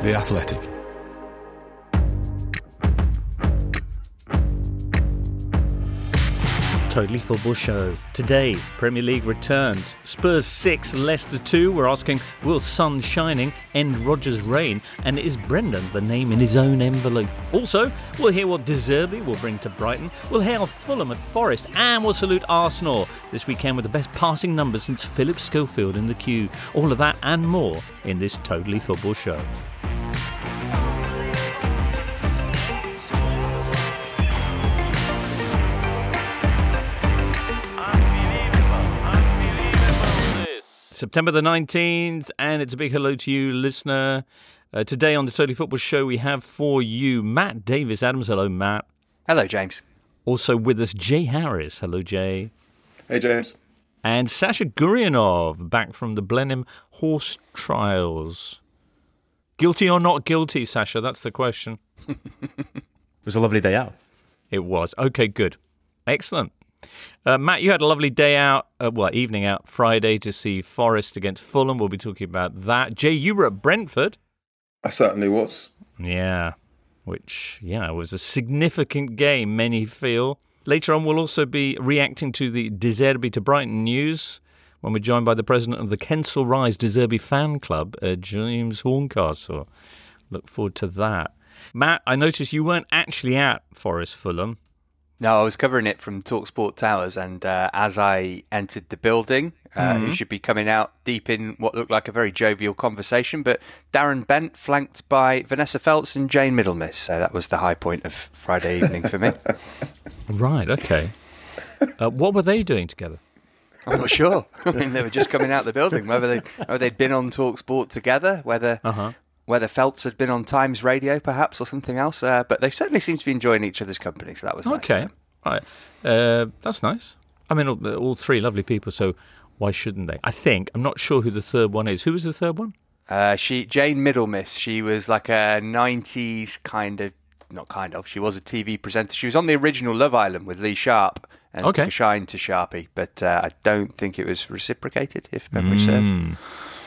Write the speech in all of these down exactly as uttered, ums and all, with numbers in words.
The Athletic. Totally Football Show. Today, Premier League returns. Spurs six, Leicester two. We're asking, will sun shining end Rodgers' reign? And is Brendan the name in his own envelope? Also, we'll hear what De Zerbi will bring to Brighton. We'll hail Fulham at Forest. And we'll salute Arsenal this weekend with the best passing numbers since Philip Schofield in the queue. All of that and more in this Totally Football Show. September the nineteenth, and it's a big hello to you, listener. Uh, today on the Totally Football Show, we have for you Matt Davis-Adams. Hello, Matt. Hello, James. Also with us, Jay Harris. Hello, Jay. Hey, James. And Sasha Gurianov, back from the Blenheim Horse Trials. Guilty or not guilty, Sasha? That's the question. It was a lovely day out. It was. Okay, good. Excellent. Uh, Matt, you had a lovely day out, uh, well, evening out Friday to see Forest against Fulham. We'll be talking about that. Jay, you were at Brentford. I certainly was. Yeah, which, yeah, was a significant game, many feel. Later on, we'll also be reacting to the De Zerbi to Brighton news when we're joined by the president of the Kensal Rise De Zerbi fan club, uh, James Horncastle. Look forward to that. Matt, I noticed you weren't actually at Forest Fulham. No, I was covering it from TalkSport Towers, and uh, as I entered the building, uh, Mm-hmm. he should be coming out deep in what looked like a very jovial conversation, but Darren Bent flanked by Vanessa Feltz and Jane Middlemiss, so that was the high point of Friday evening for me. Right, okay. Uh, what were they doing together? I'm not sure. I mean, they were just coming out of the building, whether, they, whether they'd been on TalkSport together, whether... Uh-huh. Whether Feltz had been on Times Radio, perhaps, or something else. Uh, but they certainly seem to be enjoying each other's company, so that was nice. Okay, right. Uh, that's nice. I mean, all, all three lovely people, so why shouldn't they? I think. I'm not sure who the third one is. Who was the third one? Uh, she Jane Middlemiss. She was like a nineties kind of, not kind of, she was a T V presenter. She was on the original Love Island with Lee Sharp and Okay. took a shine to Sharpie, but uh, I don't think it was reciprocated, if memory Mm. serves.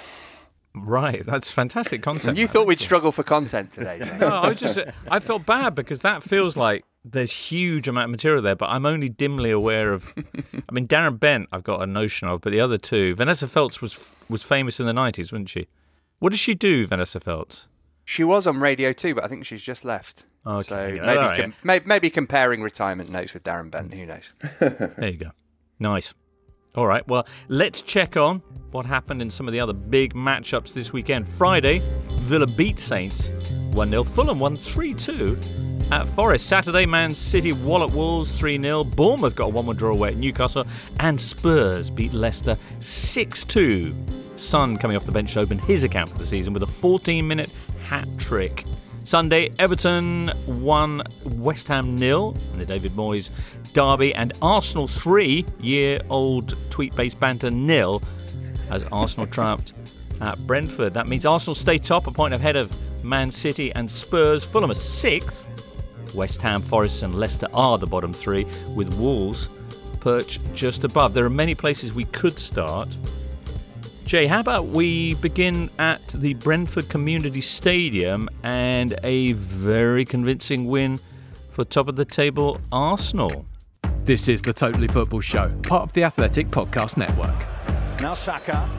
Right, that's fantastic content. You man. thought we'd struggle for content today, Jane. No, I was just. I felt bad because that feels like there's huge amount of material there, but I'm only dimly aware of. I mean, Darren Bent, I've got a notion of, but the other two, Vanessa Feltz was was famous in the nineties, wasn't she? What does she do, Vanessa Feltz? She was on Radio two, but I think she's just left. Okay, So yeah, maybe, all right. com- maybe, maybe comparing retirement notes with Darren Bent, who knows? There you go. Nice. All right, well, let's check on what happened in some of the other big matchups this weekend. Friday, Villa beat Saints one nil. Fulham won three two at Forest. Saturday, Man City walloped Wolves three nil. Bournemouth got a one one draw away at Newcastle. And Spurs beat Leicester six two. Son, coming off the bench, to open his account for the season with a fourteen-minute hat-trick. Sunday, Everton won West Ham nil in the David Moyes derby, and Arsenal three-year-old tweet-based banter nil as Arsenal triumphed at Brentford. That means Arsenal stay top, a point ahead of Man City and Spurs. Fulham are sixth. West Ham, Forest and Leicester are the bottom three, with Wolves perched just above. There are many places we could start. Jay, how about we begin at the Brentford Community Stadium and a very convincing win for top-of-the-table Arsenal. This is the Totally Football Show, part of the Athletic Podcast Network. Now Saka.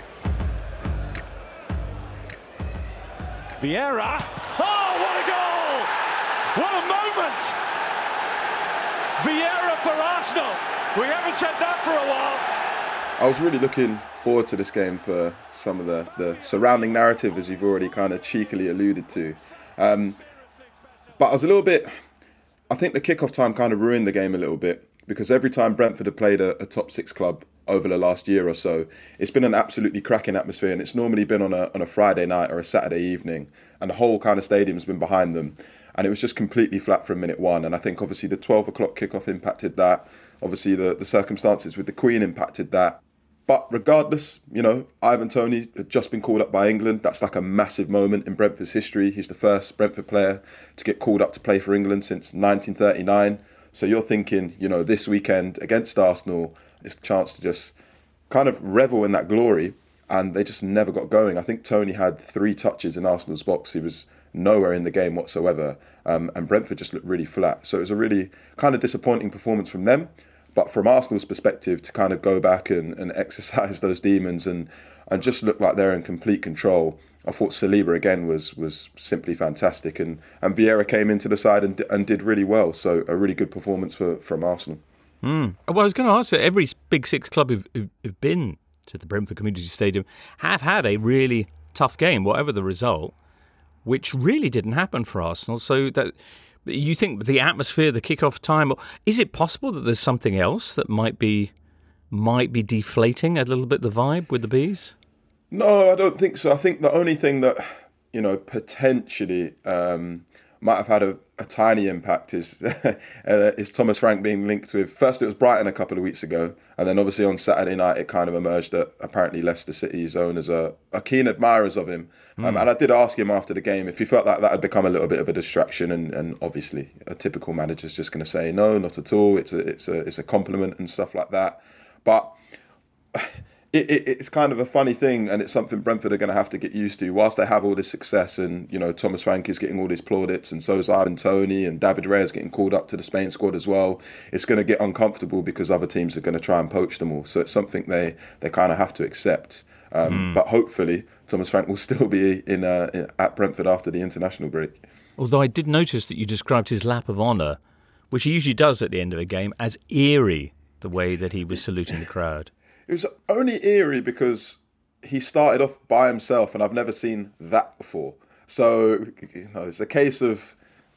Vieira. Oh, what a goal! What a moment! Vieira for Arsenal. We haven't said that for a while. I was really looking forward to this game for some of the, the surrounding narrative, as you've already kind of cheekily alluded to. Um, but I was a little bit... I think the kickoff time kind of ruined the game a little bit, because every time Brentford have played a, a top six club over the last year or so, it's been an absolutely cracking atmosphere, and it's normally been on a on a Friday night or a Saturday evening, and the whole kind of stadium's been behind them, and it was just completely flat from minute one. And I think obviously the twelve o'clock kickoff impacted that. Obviously the, the circumstances with the Queen impacted that. But regardless, you know, Ivan Toney had just been called up by England. That's like a massive moment in Brentford's history. He's the first Brentford player to get called up to play for England since nineteen thirty-nine. So you're thinking, you know, this weekend against Arsenal, it's a chance to just kind of revel in that glory. and they just never got going. I think Tony had three touches in Arsenal's box. He was nowhere in the game whatsoever, um, and Brentford just looked really flat. So it was a really kind of disappointing performance from them. But from Arsenal's perspective, to kind of go back and, and exercise those demons and, and just look like they're in complete control, I thought Saliba again was was simply fantastic, and, and Vieira came into the side and, and did really well. So a really good performance for from Arsenal. Mm. Well, I was going to ask that every Big Six club who've, who've, who've been to the Brentford Community Stadium have had a really tough game, whatever the result, which really didn't happen for Arsenal. So that you think the atmosphere, the kick-off time, is it possible that there's something else that might be might be deflating a little bit the vibe with the Bees? No, I don't think so. I think the only thing that, you know, potentially um, might have had a, a tiny impact is uh, is Thomas Frank being linked with, first it was Brighton a couple of weeks ago, and then obviously on Saturday night it kind of emerged that apparently Leicester City's owners are, are keen admirers of him. Mm. Um, and I did ask him after the game if he felt like that had become a little bit of a distraction, and, and obviously a typical manager's just going to say no, not at all. It's a it's a it's a compliment and stuff like that. But It, it, it's kind of a funny thing, and it's something Brentford are going to have to get used to. Whilst they have all this success, and you know Thomas Frank is getting all these plaudits, and so is Ivan Toney, and David Raya is getting called up to the Spain squad as well. It's going to get uncomfortable because other teams are going to try and poach them all. So it's something they, they kind of have to accept. Um, mm. But hopefully Thomas Frank will still be in uh, at Brentford after the international break. Although I did notice that you described his lap of honour, which he usually does at the end of a game, as eerie, the way that he was saluting the crowd. It was only eerie because he started off by himself, and I've never seen that before. So, you know, it's a case of,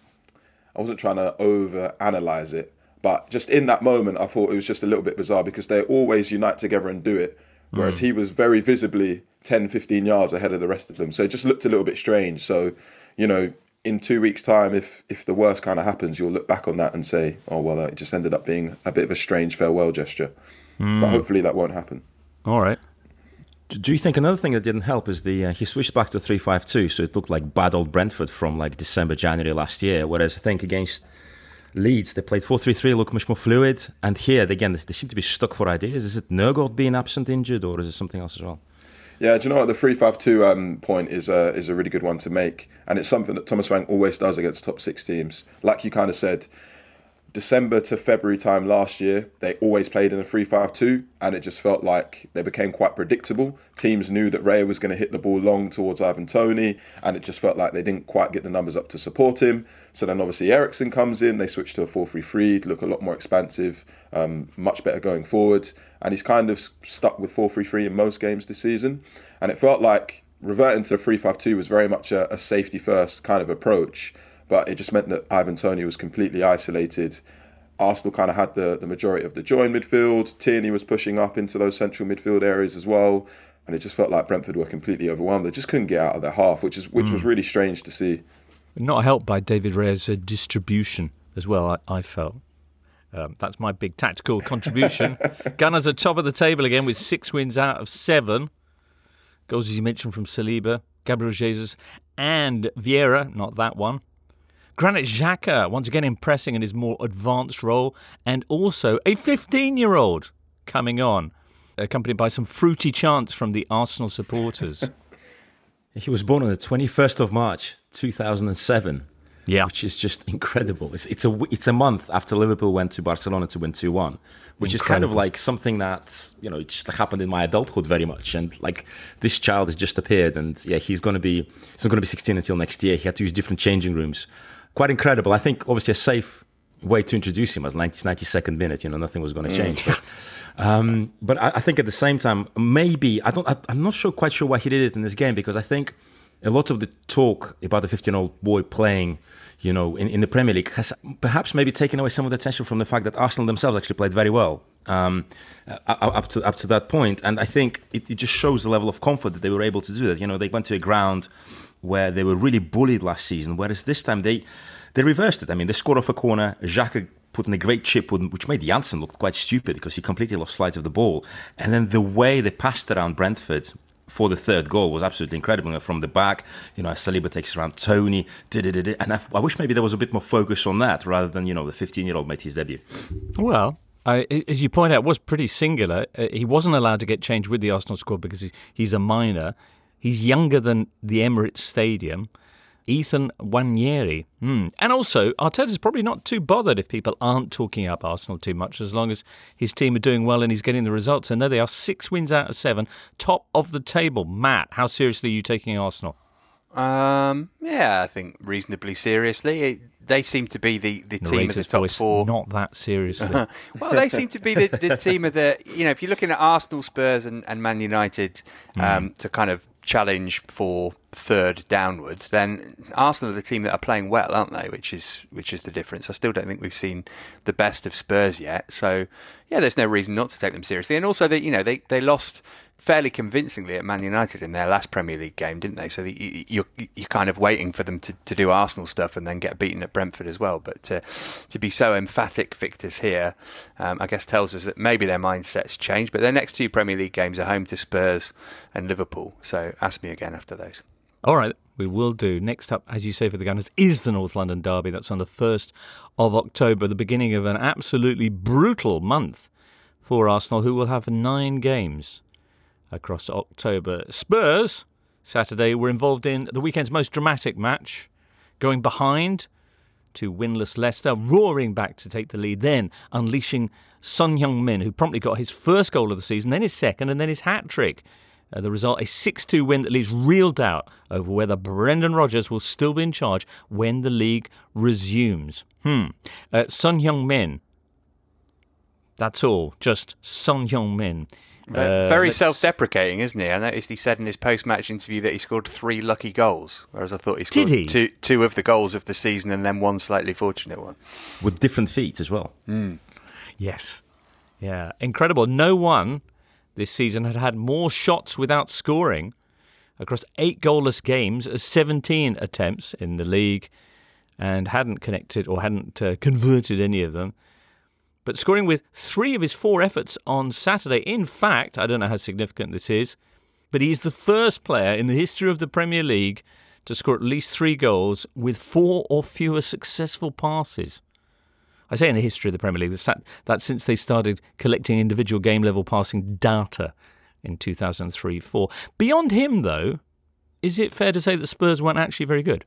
I wasn't trying to over-analyse it, but just in that moment, I thought it was just a little bit bizarre because they always unite together and do it, whereas mm. he was very visibly ten, fifteen yards ahead of the rest of them. So it just looked a little bit strange. So, you know, in two weeks' time, if if the worst kind of happens, you'll look back on that and say, oh, well, it just ended up being a bit of a strange farewell gesture. Mm. But hopefully that won't happen. All right. Do you think another thing that didn't help is the uh, he switched back to three five two, so it looked like bad old Brentford from like December, January last year, whereas I think against Leeds, they played four three three, looked much more fluid, and here, again, they seem to be stuck for ideas. Is it Nørgaard being absent, injured, or is it something else as well? Yeah, do you know what? The three five two um, point is a, is a really good one to make, and it's something that Thomas Frank always does against top six teams. Like you kind of said, December to February time last year, they always played in a three five two, and it just felt like they became quite predictable. Teams knew that Raya was going to hit the ball long towards Ivan Toney, and it just felt like they didn't quite get the numbers up to support him. So then obviously Eriksen comes in, they switch to a four three three, look a lot more expansive, um, much better going forward, and he's kind of stuck with four three three in most games this season. And it felt like reverting to three five two was very much a, a safety first kind of approach. But it just meant that Ivan Toney was completely isolated. Arsenal kind of had the, the majority of the join midfield. Tierney was pushing up into those central midfield areas as well. And it just felt like Brentford were completely overwhelmed. They just couldn't get out of their half, which is which mm. was really strange to see. Not helped by David Raya's uh, distribution as well, I, I felt. Um, that's my big tactical contribution. Gunners are top of the table again with six wins out of seven. Goals, as you mentioned, from Saliba, Gabriel Jesus and Vieira, not that one. Granit Xhaka, once again impressing in his more advanced role, and also a fifteen-year-old coming on, accompanied by some fruity chants from the Arsenal supporters. He was born on the twenty-first of March, two thousand seven, yeah, which is just incredible. It's, it's, a, it's a month after Liverpool went to Barcelona to win two one, which incredible. Is kind of like something that, you know, just happened in my adulthood very much. And like this child has just appeared, and yeah, he's going to be he's not going to be sixteen until next year. He had to use different changing rooms. Quite incredible. I think obviously a safe way to introduce him was ninety-second minute. You know, nothing was going to change. Mm. But, um, but I, I think at the same time, maybe I don't. I, I'm not sure, quite sure why he did it in this game, because I think a lot of the talk about the fifteen-year-old boy playing, you know, in, in the Premier League has perhaps maybe taken away some of the attention from the fact that Arsenal themselves actually played very well um, up to up to that point. And I think it, it just shows the level of comfort that they were able to do that. You know, they went to a ground where they were really bullied last season, whereas this time they they reversed it. I mean, they scored off a corner. Xhaka put in a great chip, which made Janssen look quite stupid because he completely lost sight of the ball. And then the way they passed around Brentford for the third goal was absolutely incredible. You know, from the back, you know, Saliba takes around Toney, and I, I wish maybe there was a bit more focus on that rather than, you know, the fifteen-year-old made his debut. Well, Uh, as you point out, was pretty singular. Uh, he wasn't allowed to get changed with the Arsenal squad because he's, he's a minor. He's younger than the Emirates Stadium. Ethan Nwaneri. Hmm. And also, Arteta's probably not too bothered if people aren't talking up Arsenal too much, as long as his team are doing well and he's getting the results. And there they are, six wins out of seven, top of the table. Matt, how seriously are you taking Arsenal? Um, yeah, I think reasonably seriously. It, they seem to be the, the team of the top voice, four. Not that seriously. Well, they seem to be the, the team of the, you know, if you're looking at Arsenal, Spurs and, and Man United um, mm. to kind of challenge for third downwards, then Arsenal are the team that are playing well, aren't they? Which is which is the difference. I still don't think we've seen the best of Spurs yet. So, yeah, there's no reason not to take them seriously. And also, they, you know, they, they lost fairly convincingly at Man United in their last Premier League game, didn't they? So the, you're you're kind of waiting for them to, to do Arsenal stuff and then get beaten at Brentford as well. But to to be so emphatic victors here, um, I guess tells us that maybe their mindset's changed. But their next two Premier League games are home to Spurs and Liverpool. So ask me again after those. All right, we will do. Next up, as you say, for the Gunners, is the North London Derby. That's on the first of October, the beginning of an absolutely brutal month for Arsenal, who will have nine games across October. Spurs, Saturday, were involved in the weekend's most dramatic match, going behind to winless Leicester, roaring back to take the lead, then unleashing Son Heung-min, who promptly got his first goal of the season, then his second, and then his hat-trick. Uh, the result, a six two win that leaves real doubt over whether Brendan Rodgers will still be in charge when the league resumes. Hmm. Uh, Son Heung-min. That's all. Just Son Heung-min. Uh, Very let's... self-deprecating, isn't he? I noticed he said in his post-match interview that he scored three lucky goals, whereas I thought he scored he? two two of the goals of the season and then one slightly fortunate one. With different feet as well. Mm. Yes. Yeah. Incredible. No one this season had had more shots without scoring across eight goalless games as seventeen attempts in the league and hadn't connected or hadn't uh, converted any of them. But scoring with three of his four efforts on Saturday. In fact, I don't know how significant this is, but he's the first player in the history of the Premier League to score at least three goals with four or fewer successful passes. I say in the history of the Premier League, that's since they started collecting individual game-level passing data in two thousand three four. Beyond him, though, is it fair to say that Spurs weren't actually very good?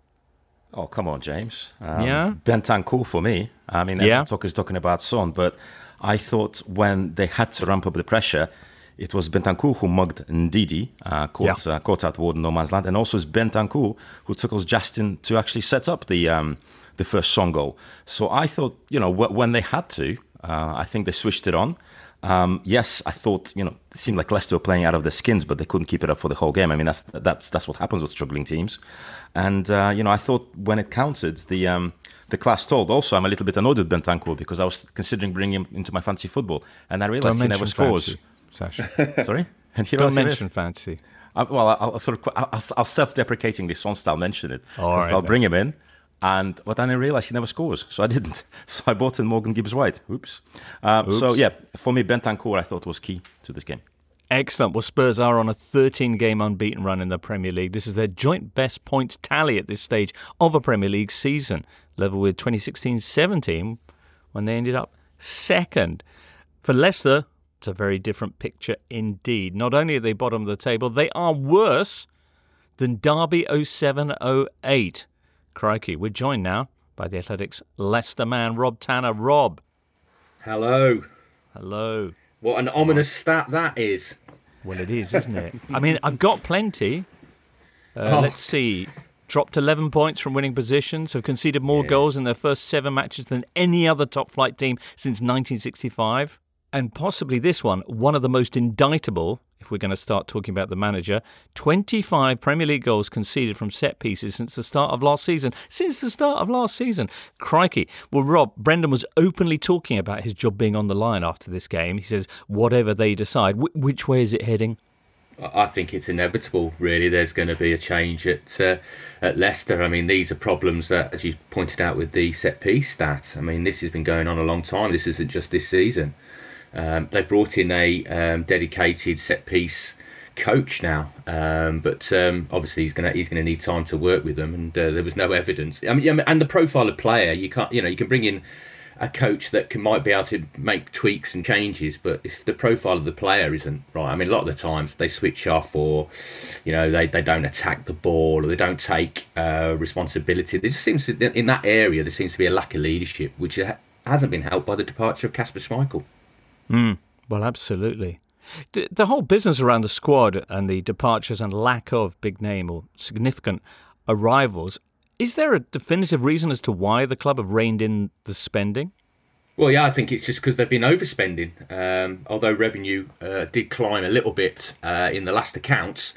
Oh, come on, James. Um, yeah. Bentancur for me. I mean, yeah. Talk is talking about Son, but I thought when they had to ramp up the pressure, it was Bentancur who mugged Ndidi, uh, caught, yeah. uh, caught out Ward in no man's land, and also it's Bentancur who took us Justin to actually set up the um, the first Son goal. So I thought, you know, w- when they had to, uh, I think they switched it on. Um, yes, I thought, you know, it seemed like Leicester were playing out of their skins, but they couldn't keep it up for the whole game. I mean, that's that's that's what happens with struggling teams. And, uh, you know, I thought when it counted, the um, the class told. Also, I'm a little bit annoyed with Bentancur because I was considering bringing him into my fantasy football. And I realised Don't he never scores. Fantasy, Sasha. Sorry? And he Don't mention fantasy. I, well, I'll, I'll sort of, I'll, I'll self-deprecatingly Son style mention it. All right, I'll then. bring him in. And but then I realised he never scores, so I didn't. So I bought in Morgan Gibbs-White. Oops. Um, Oops. So, yeah, for me, Bentancur, I thought was key to this game. Excellent. Well, Spurs are on a thirteen-game unbeaten run in the Premier League. This is their joint best points tally at this stage of a Premier League season, level with twenty sixteen seventeen when they ended up second. For Leicester, it's a very different picture indeed. Not only are they bottom of the table, they are worse than Derby oh seven oh eight. Crikey, we're joined now by the Athletics Leicester man, Rob Tanner. Rob. Hello. Hello. What an ominous stat that is. Well, it is, isn't it? I mean, I've got plenty. Uh, oh. Let's see. Dropped eleven points from winning positions, have conceded more yeah. goals in their first seven matches than any other top-flight team since nineteen sixty-five. And possibly this one, one of the most indictable, if we're going to start talking about the manager, twenty-five Premier League goals conceded from set pieces since the start of last season. Since the start of last season. Crikey. Well, Rob, Brendan was openly talking about his job being on the line after this game. He says, whatever they decide. Wh- which way is it heading? I think it's inevitable, really. There's going to be a change at uh, at Leicester. I mean, these are problems that, as you pointed out with the set-piece stat, I mean, this has been going on a long time. This isn't just this season. Um, they brought in a um, dedicated set-piece coach now, um, but um, obviously he's going to he's going to need time to work with them, and uh, there was no evidence. I mean, and the profile of player, you can't, you know, you can bring in a coach that can might be able to make tweaks and changes, but if the profile of the player isn't right, I mean, a lot of the times they switch off, or you know, they, they don't attack the ball, or they don't take uh, responsibility. There just seems to, in that area there seems to be a lack of leadership, which hasn't been helped by the departure of Kasper Schmeichel. Mm, well, absolutely. The, the whole business around the squad and the departures and lack of big name or significant arrivals. Is there a definitive reason as to why the club have reined in the spending? Well, yeah, I think it's just because they've been overspending. Um, although revenue uh, did climb a little bit uh, in the last accounts,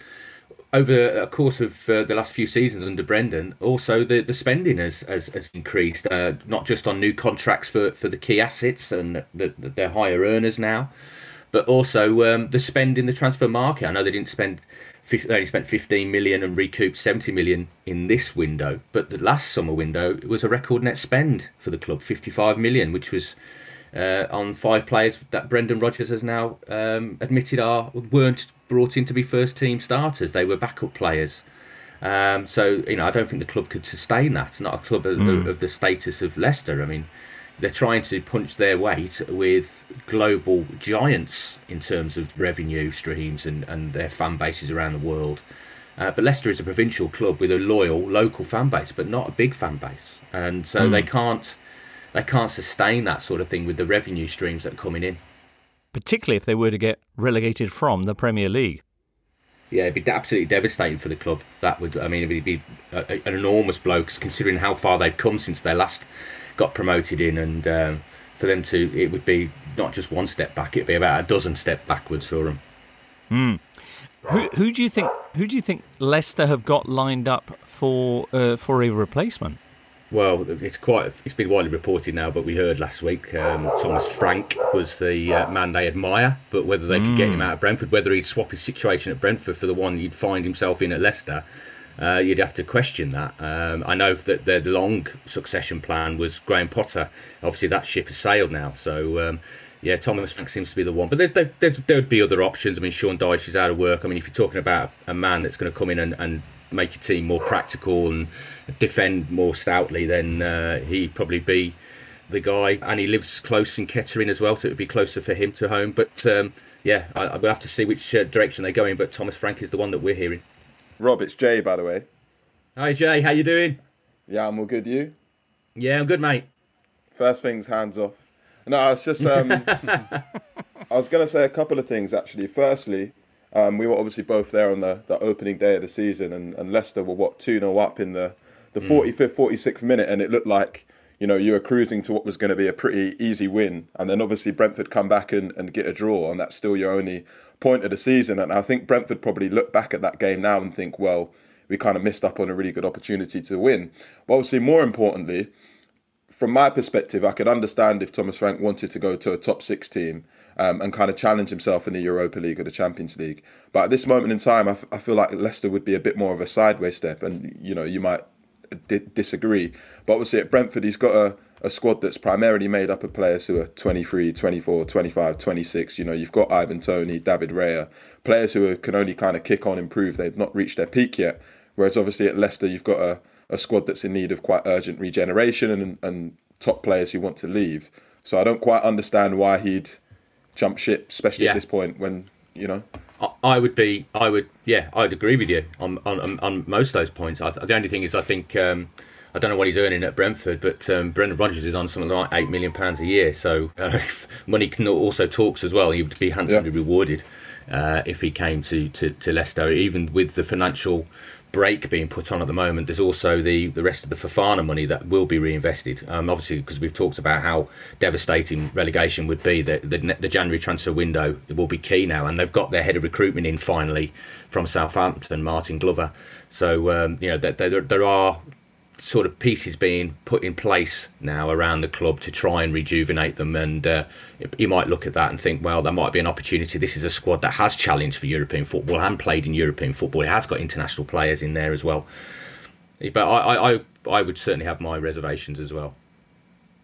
over a course of uh, the last few seasons under Brendan, also the, the spending has, has, has increased, uh, not just on new contracts for, for the key assets and the, the, they're higher earners now, but also um, the spend in the transfer market. I know they didn't spend... They only spent fifteen million and recouped seventy million in this window, but the last summer window it was a record net spend for the club, fifty-five million, which was uh, on five players that Brendan Rodgers has now um, admitted are weren't brought in to be first team starters. They were backup players. Um, so you know, I don't think the club could sustain that. It's not a club of, mm. of the status of Leicester. I mean, they're trying to punch their weight with global giants in terms of revenue streams and, and their fan bases around the world. Uh, but Leicester is a provincial club with a loyal local fan base, but not a big fan base. And so mm. they can't they can't sustain that sort of thing with the revenue streams that are coming in. Particularly if they were to get relegated from the Premier League. Yeah, it'd be absolutely devastating for the club. That would, I mean, it'd be a, a, an enormous blow, considering how far they've come since their last got promoted in, and um, for them to, it would be not just one step back, it'd be about a dozen step backwards for them. Mm. Who, who do you think? Who do you think Leicester have got lined up for uh, for a replacement? Well, it's quite. It's been widely reported now, but we heard last week um, Thomas Frank was the uh, man they admire, but whether they mm. could get him out of Brentford, whether he'd swap his situation at Brentford for the one he'd find himself in at Leicester. Uh, you'd have to question that. Um, I know that the long succession plan was Graham Potter. Obviously, that ship has sailed now. So, um, yeah, Thomas Frank seems to be the one. But there's, there's, there would be other options. I mean, Sean Dyche is out of work. I mean, if you're talking about a man that's going to come in and, and make your team more practical and defend more stoutly, then uh, he'd probably be the guy. And he lives close in Kettering as well, so it would be closer for him to home. But, um, yeah, I, I will have to see which uh, direction they go in. But Thomas Frank is the one that we're hearing. Rob, it's Jay, by the way. Hi, Jay. How you doing? Yeah, I'm all good. You? Yeah, I'm good, mate. First things, hands off. No, it's just... Um, I was going to say a couple of things, actually. Firstly, um, we were obviously both there on the, the opening day of the season, and, and Leicester were, what, two nil up in the, the forty-fifth, forty-sixth minute, and it looked like, you know, you were cruising to what was going to be a pretty easy win. And then obviously Brentford come back and, and get a draw, and that's still your only point of the season. And I think Brentford probably look back at that game now and think, well, we kind of missed up on a really good opportunity to win. But obviously, more importantly, from my perspective, I could understand if Thomas Frank wanted to go to a top six team um, and kind of challenge himself in the Europa League or the Champions League. But at this moment in time, I, f- I feel like Leicester would be a bit more of a sideways step, and you know, you might d- disagree. But obviously at Brentford, he's got a a squad that's primarily made up of players who are twenty-three, twenty-four, twenty-five, twenty-six. You know, you've got Ivan Toney, David Raya, players who are, can only kind of kick on, improve. They've not reached their peak yet. Whereas obviously at Leicester, you've got a, a squad that's in need of quite urgent regeneration and, and top players who want to leave. So I don't quite understand why he'd jump ship, especially yeah. at this point when, you know. I would be, I would, yeah, I'd agree with you on on, on most of those points. I, the only thing is, I think, um, I don't know what he's earning at Brentford, but um, Brendan Rodgers is on something like eight million pounds a year. So uh, if money can also talks as well. He would be handsomely yeah. rewarded uh, if he came to, to, to Leicester. Even with the financial break being put on at the moment, there's also the, the rest of the Fofana money that will be reinvested. Um, obviously, because we've talked about how devastating relegation would be, the, the, the January transfer window will be key now, and they've got their head of recruitment in finally from Southampton, Martin Glover. So um, you know, there, there, there are sort of pieces being put in place now around the club to try and rejuvenate them, and uh, you might look at that and think, well, there might be an opportunity. This is a squad that has challenged for European football and played in European football. It has got international players in there as well, but I, I, I would certainly have my reservations as well.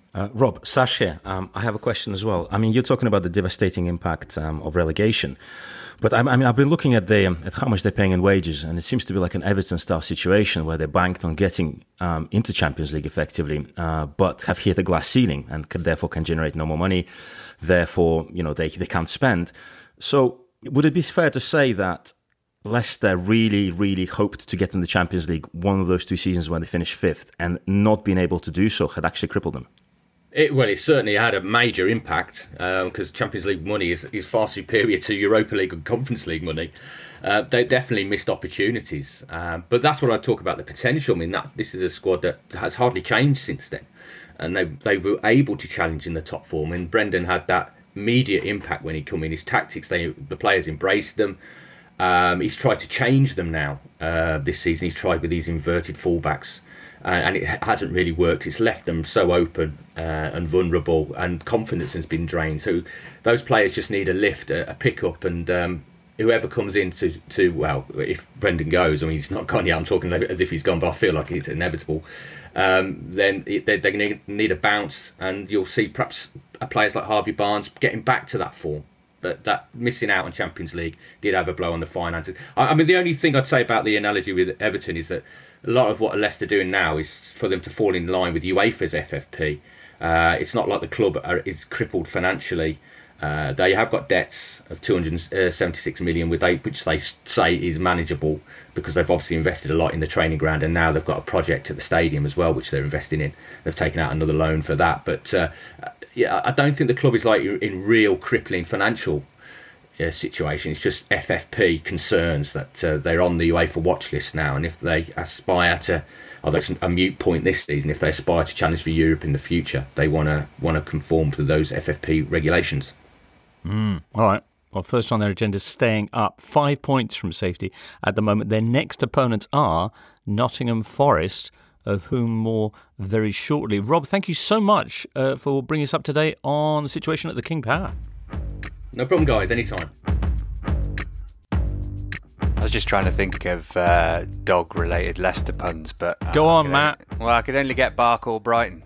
Uh, Rob, Sash here. Um, I have a question as well. I mean, you're talking about the devastating impact um, of relegation. But I, I mean, I've been looking at the at how much they're paying in wages, and it seems to be like an Everton-style situation where they banked on getting um, into Champions League effectively, uh, but have hit a glass ceiling and can, therefore can generate no more money. Therefore, you know, they they can't spend. So, would it be fair to say that Leicester really, really hoped to get in the Champions League one of those two seasons when they finished fifth, and not being able to do so had actually crippled them? It, well, it certainly had a major impact because um, Champions League money is, is far superior to Europa League and Conference League money. Uh, they definitely missed opportunities. Uh, but that's what I talk about, the potential. I mean, that this is a squad that has hardly changed since then. And they they were able to challenge in the top four. I mean, Brendan had that immediate impact when he came in. His tactics, they the players embraced them. Um, he's tried to change them now uh, this season. He's tried with these inverted fullbacks. Uh, and it hasn't really worked. It's left them so open uh, and vulnerable, and confidence has been drained. So those players just need a lift, a, a pick-up, and um, whoever comes in to, to, well, if Brendan goes, I mean, he's not gone yet, I'm talking as if he's gone, but I feel like it's inevitable, um, then it, they, they need, need a bounce, and you'll see perhaps players like Harvey Barnes getting back to that form. But that missing out on Champions League did have a blow on the finances. I, I mean, the only thing I'd say about the analogy with Everton is that a lot of what Leicester are doing now is for them to fall in line with UEFA's F F P. Uh, it's not like the club are, is crippled financially. Uh, they have got debts of two hundred seventy-six million, which they, which they say is manageable because they've obviously invested a lot in the training ground, and now they've got a project at the stadium as well, which they're investing in. They've taken out another loan for that. But uh, yeah, I don't think the club is like in real crippling financial Uh, situation. It's just F F P concerns that uh, they're on the UEFA watch list now, and if they aspire to, although it's a mute point this season, if they aspire to challenge for Europe in the future, they want to want to conform to those F F P regulations. Mm, all right. Well, first on their agenda is staying up, five points from safety at the moment. Their next opponents are Nottingham Forest, of whom more very shortly. Rob, thank you so much uh, for bringing us up to date on the situation at the King Power. No problem, guys. Anytime. I was just trying to think of uh, dog-related Leicester puns, but uh, go on, Matt. Only, well, I could only get Bark or Brighton.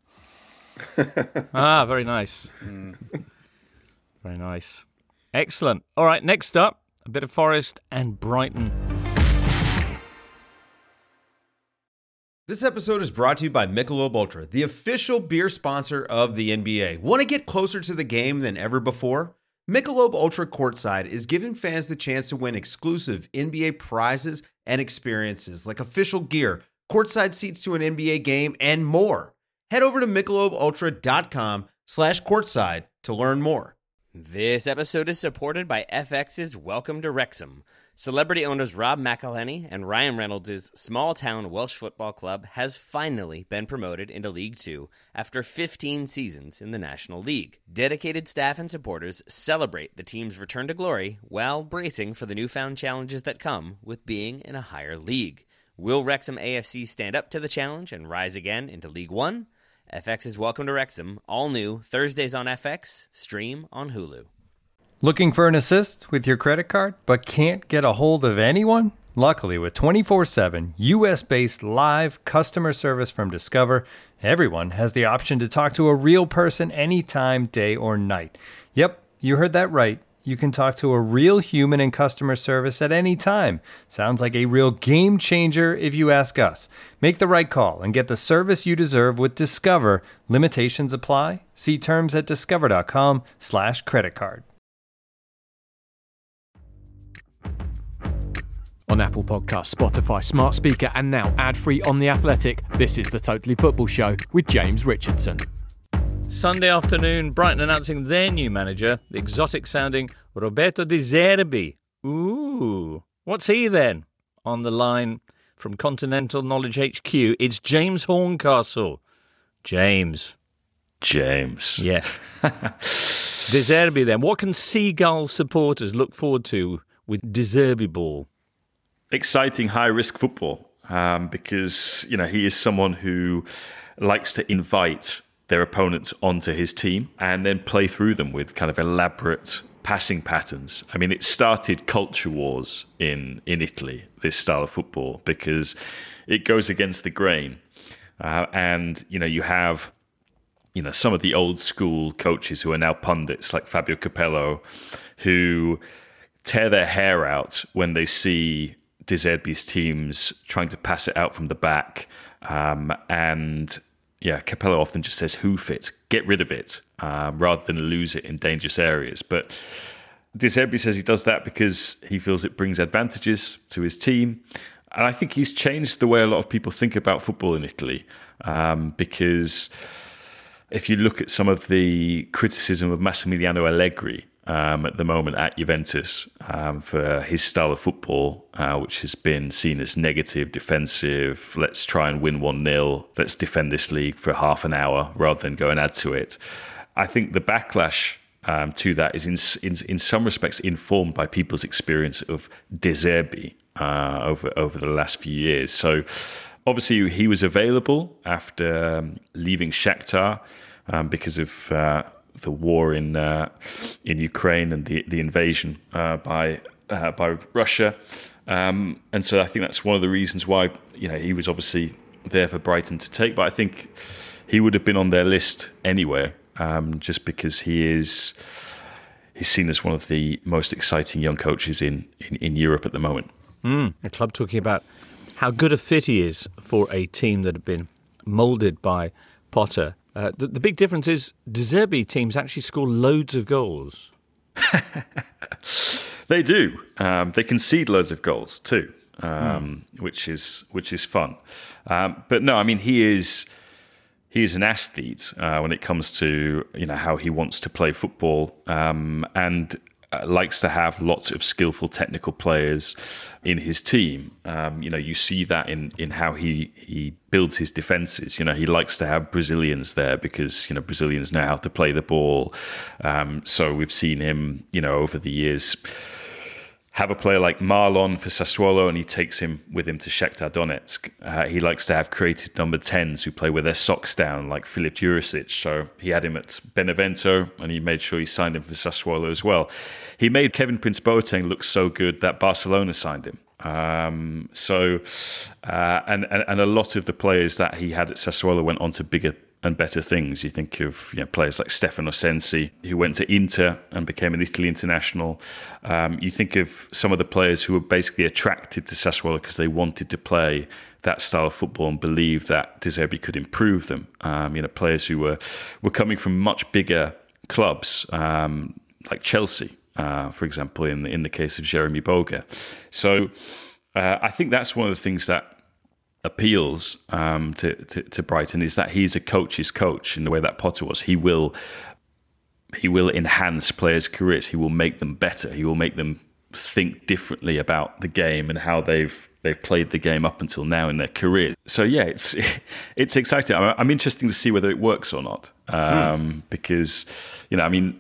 Ah, very nice. Mm. Very nice. Excellent. All right, next up, a bit of Forest and Brighton. This episode is brought to you by Michelob Ultra, the official beer sponsor of the N B A. Want to get closer to the game than ever before? Michelob Ultra Courtside is giving fans the chance to win exclusive N B A prizes and experiences like official gear, courtside seats to an N B A game, and more. Head over to michelobultra.com slash courtside to learn more. This episode is supported by F X's Welcome to Wrexham. Celebrity owners Rob McElhenney and Ryan Reynolds' small-town Welsh football club has finally been promoted into League Two after fifteen seasons in the National League. Dedicated staff and supporters celebrate the team's return to glory while bracing for the newfound challenges that come with being in a higher league. Will Wrexham A F C stand up to the challenge and rise again into League One? F X's Welcome to Wrexham, all new, Thursdays on F X, stream on Hulu. Looking for an assist with your credit card, but can't get a hold of anyone? Luckily, with twenty-four seven U S-based live customer service from Discover, everyone has the option to talk to a real person anytime, day or night. Yep, you heard that right. You can talk to a real human in customer service at any time. Sounds like a real game changer if you ask us. Make the right call and get the service you deserve with Discover. Limitations apply. See terms at discover.com slash credit card. On Apple Podcasts, Spotify, Smart Speaker, and now ad-free on The Athletic, this is the Totally Football Show with James Richardson. Sunday afternoon, Brighton announcing their new manager, the exotic-sounding Roberto De Zerbi. Ooh, what's he then? On the line from Continental Knowledge H Q, it's James Horncastle. James. James. Yeah. De Zerbi then. What can Seagull supporters look forward to with De Zerbi ball? Exciting high-risk football um, because, you know, he is someone who likes to invite their opponents onto his team and then play through them with kind of elaborate passing patterns. I mean, it started culture wars in, in Italy, this style of football, because it goes against the grain. Uh, and, you know, you have you know, some of the old school coaches who are now pundits like Fabio Capello, who tear their hair out when they see De Zerbi's teams trying to pass it out from the back. Um, and yeah, Capello often just says, hoof it, get rid of it, um, rather than lose it in dangerous areas. But De Zerbi says he does that because he feels it brings advantages to his team. And I think he's changed the way a lot of people think about football in Italy, um, because if you look at some of the criticism of Massimiliano Allegri um, at the moment at Juventus um, for his style of football, uh, which has been seen as negative, defensive, let's try and win one nil, let's defend this league for half an hour rather than go and add to it. I think the backlash um, to that is in, in in some respects informed by people's experience of De Zerbi uh, over, over the last few years. So obviously, he was available after um, leaving Shakhtar um, because of uh, the war in uh, in Ukraine and the the invasion uh, by uh, by Russia, um, and so I think that's one of the reasons why, you know, he was obviously there for Brighton to take. But I think he would have been on their list anyway, um, just because he is he's seen as one of the most exciting young coaches in in, in Europe at the moment. Mm, a club talking about how good a fit he is for a team that have been moulded by Potter. Uh, the, the big difference is De Zerbi teams actually score loads of goals. They do. Um, they concede loads of goals too, um, mm. which is which is fun. Um, but no, I mean he is he is an athlete uh, when it comes to, you know, how he wants to play football, um, and Uh, likes to have lots of skillful technical players in his team. Um, you know, you see that in, in how he, he builds his defenses. You know, he likes to have Brazilians there because, you know, Brazilians know how to play the ball. Um, so we've seen him, you know, over the years have a player like Marlon for Sassuolo, and he takes him with him to Shakhtar Donetsk. Uh, he likes to have creative number tens who play with their socks down, like Filip Jurisic. So he had him at Benevento, and he made sure he signed him for Sassuolo as well. He made Kevin Prince Boateng look so good that Barcelona signed him. Um, so, uh, and, and and a lot of the players that he had at Sassuolo went on to bigger and better things. You think of, you know, players like Stefano Sensi, who went to Inter and became an Italy international. Um, you think of some of the players who were basically attracted to Sassuolo because they wanted to play that style of football and believed that De Zerbi could improve them. Um, you know, players who were were coming from much bigger clubs, um, like Chelsea, uh, for example, in in the case of Jeremy Boga. So uh, I think that's one of the things that appeals um, to, to, to Brighton, is that he's a coach's coach in the way that Potter was. He will he will enhance players' careers. He will make them better. He will make them think differently about the game and how they've they've played the game up until now in their career. So yeah, it's it's exciting. I'm, I'm interested to see whether it works or not, um, mm. because, you know, I mean,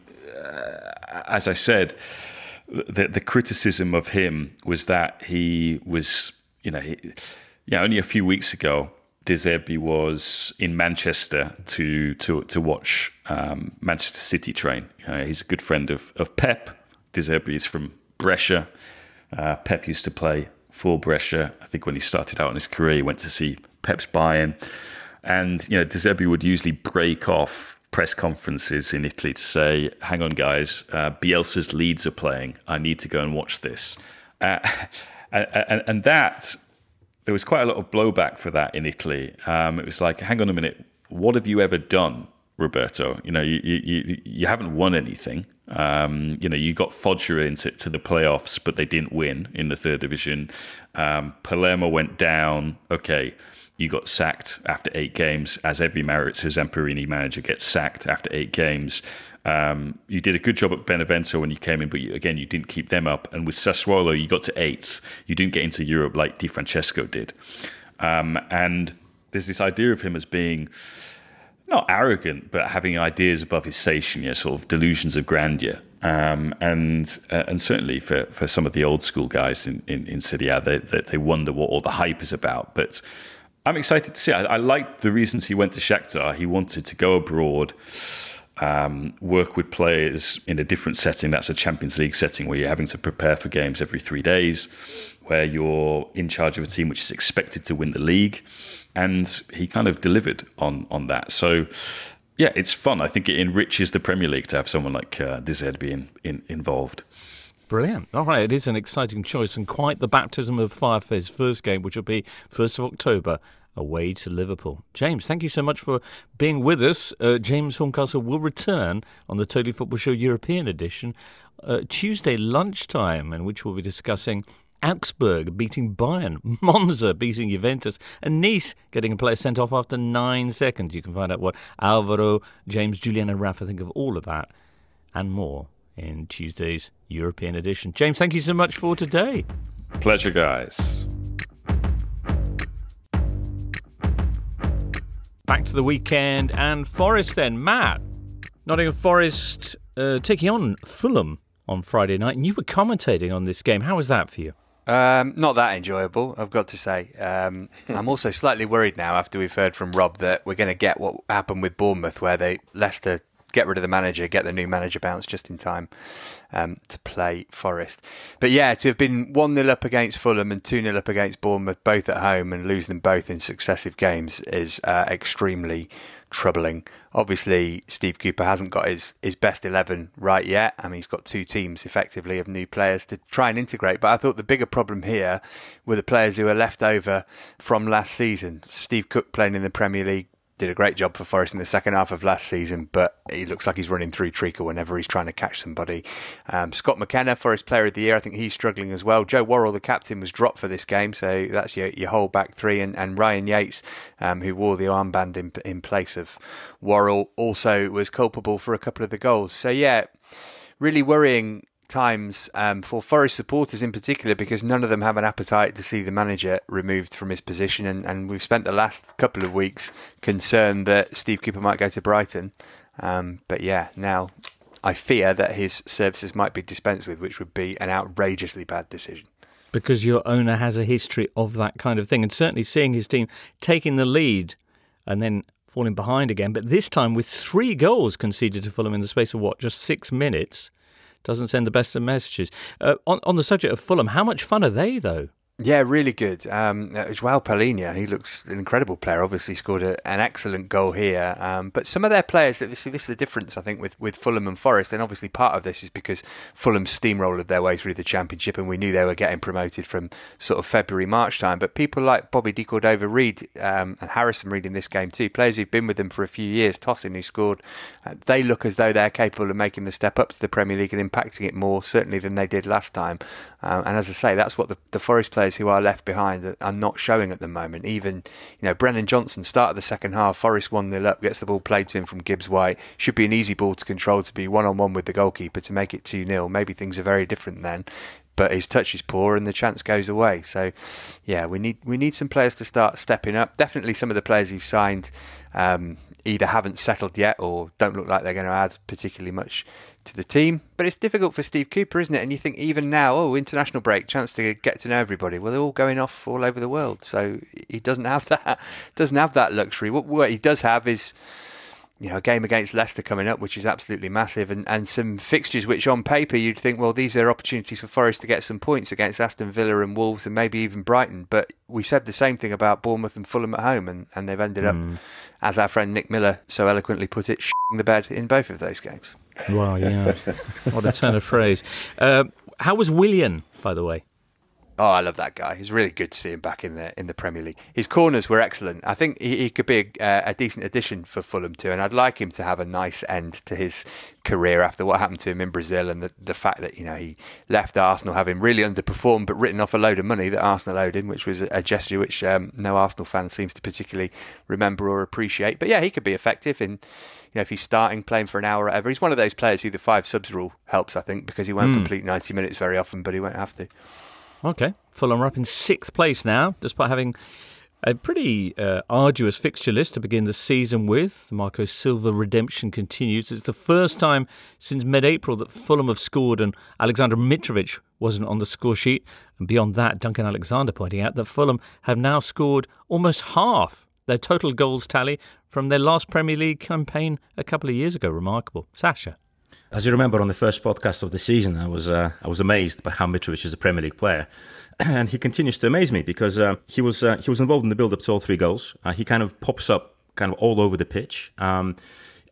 uh, as I said, the the criticism of him was that he was, you know, he, Yeah, only a few weeks ago, De Zerbi was in Manchester to to to watch um, Manchester City train. Uh, he's a good friend of of Pep. De Zerbi is from Brescia. Uh, Pep used to play for Brescia. I think when he started out in his career, he went to see Pep's Bayern. And, you know, De Zerbi would usually break off press conferences in Italy to say, hang on, guys, uh, Bielsa's Leeds are playing. I need to go and watch this. Uh, and, and that... There was quite a lot of blowback for that in Italy. Um, it was like, hang on a minute, what have you ever done, Roberto? You know, you you, you haven't won anything. Um, you know, you got Foggia into to the playoffs, but they didn't win in the third division. Um, Palermo went down. Okay, you got sacked after eight games, as every Maurizio Zamperini manager gets sacked after eight games. Um, you did a good job at Benevento when you came in, but you, again, you didn't keep them up. And with Sassuolo, you got to eighth. You didn't get into Europe like Di Francesco did. Um, and there's this idea of him as being not arrogant, but having ideas above his station, you know, sort of delusions of grandeur. Um, and uh, and certainly for, for some of the old school guys in, in, in Serie A, they, they, they wonder what all the hype is about. But I'm excited to see. I, I liked the reasons he went to Shakhtar. He wanted to go abroad, Um, work with players in a different setting. That's a Champions League setting where you're having to prepare for games every three days, where you're in charge of a team which is expected to win the league. And he kind of delivered on on that. So, Yeah, it's fun. I think it enriches the Premier League to have someone like uh, De Zerbi in, in, involved. Brilliant. All right, it is an exciting choice and quite the baptism of fire for his first game, which will be first of October, away to Liverpool. James, thank you so much for being with us. Uh, James Horncastle will return on the Totally Football Show European edition uh, Tuesday lunchtime, in which we'll be discussing Augsburg beating Bayern, Monza beating Juventus, and Nice getting a player sent off after nine seconds. You can find out what Alvaro, James, Julian and Rafa think of all of that and more in Tuesday's European edition. James, thank you so much for today. Pleasure, guys. Back to the weekend and Forest then. Matt, Nottingham Forest uh, taking on Fulham on Friday night, and you were commentating on this game. How was that for you? Um, not that enjoyable, I've got to say. Um, I'm also slightly worried now after we've heard from Rob that we're going to get what happened with Bournemouth, where they Leicester get rid of the manager, get the new manager bounce just in time um, to play Forest. But yeah, to have been one nil up against Fulham and two nil up against Bournemouth, both at home, and lose them both in successive games is uh, extremely troubling. Obviously, Steve Cooper hasn't got his, his best eleven right yet. I mean, he's got two teams, effectively, of new players to try and integrate. But I thought the bigger problem here were the players who are left over from last season. Steve Cook playing in the Premier League did a great job for Forest in the second half of last season, but he looks like he's running through treacle whenever he's trying to catch somebody. Um, Scott McKenna, Forest Player of the Year, I think he's struggling as well. Joe Worrell, the captain, was dropped for this game, so that's your, your whole back three. And, and Ryan Yates, um, who wore the armband in, in place of Worrell, also was culpable for a couple of the goals. So yeah, really worrying times um, for Forest supporters in particular, because none of them have an appetite to see the manager removed from his position, and, and we've spent the last couple of weeks concerned that Steve Cooper might go to Brighton, um, but yeah, now I fear that his services might be dispensed with, which would be an outrageously bad decision. Because your owner has a history of that kind of thing, and certainly seeing his team taking the lead and then falling behind again, but this time with three goals conceded to Fulham in the space of what, just six minutes, doesn't send the best of messages. Uh, on, on the subject of Fulham, how much fun are they, though? Yeah, really good. Um, João Palhinha, he looks an incredible player. Obviously scored a, an excellent goal here. Um, but some of their players, this, this is the difference, I think, with, with Fulham and Forest. And obviously part of this is because Fulham steamrolled their way through the Championship and we knew they were getting promoted from sort of February, March time. But people like Bobby De Cordova-Reid um, and Harrison Reid in this game too, players who've been with them for a few years, Tosin, who scored, uh, they look as though they're capable of making the step up to the Premier League and impacting it more, certainly, than they did last time. Um, and as I say, that's what the, the Forest players who are left behind are not showing at the moment. Even, you know, Brennan Johnson started the second half, Forest one nil up, gets the ball played to him from Gibbs White. Should be an easy ball to control, to be one-on-one with the goalkeeper to make it two nil. Maybe things are very different then. But his touch is poor and the chance goes away. So, yeah, we need we need some players to start stepping up. Definitely some of the players who've signed um, either haven't settled yet or don't look like they're going to add particularly much to the team. But it's difficult for Steve Cooper, isn't it? And you think even now, oh, international break, chance to get to know everybody. Well, they're all going off all over the world. So he doesn't have that, doesn't have that luxury. What, what he does have is, you know, a game against Leicester coming up, which is absolutely massive, and, and some fixtures which on paper you'd think, well, these are opportunities for Forest to get some points against Aston Villa and Wolves and maybe even Brighton. But we said the same thing about Bournemouth and Fulham at home, and, and they've ended mm. up, as our friend Nick Miller so eloquently put it, shitting the bed in both of those games. Wow, yeah. What a turn of phrase. Uh, how was Willian, by the way? Oh, I love that guy. It's really good to see him back in the in the Premier League. His corners were excellent. I think he, he could be a, a decent addition for Fulham too, and I'd like him to have a nice end to his career after what happened to him in Brazil, and the, the fact that, you know, he left Arsenal having really underperformed but written off a load of money that Arsenal owed him, which was a, a gesture which um, no Arsenal fan seems to particularly remember or appreciate. But yeah, he could be effective in, you know, if he's starting, playing for an hour or whatever. He's one of those players who the five subs rule helps, I think, because he won't mm. complete ninety minutes very often, but he won't have to. Okay, Fulham are up in sixth place now, despite having a pretty uh, arduous fixture list to begin the season with. The Marco Silva redemption continues. It's the first time since mid-April that Fulham have scored and Alexander Mitrovic wasn't on the score sheet. And beyond that, Duncan Alexander pointing out that Fulham have now scored almost half their total goals tally from their last Premier League campaign a couple of years ago. Remarkable. Sasha? As you remember, on the first podcast of the season, I was uh, I was amazed by how Mitrovic is a Premier League player, and he continues to amaze me because uh, he was uh, he was involved in the build-up to all three goals. Uh, he kind of pops up kind of all over the pitch. Um,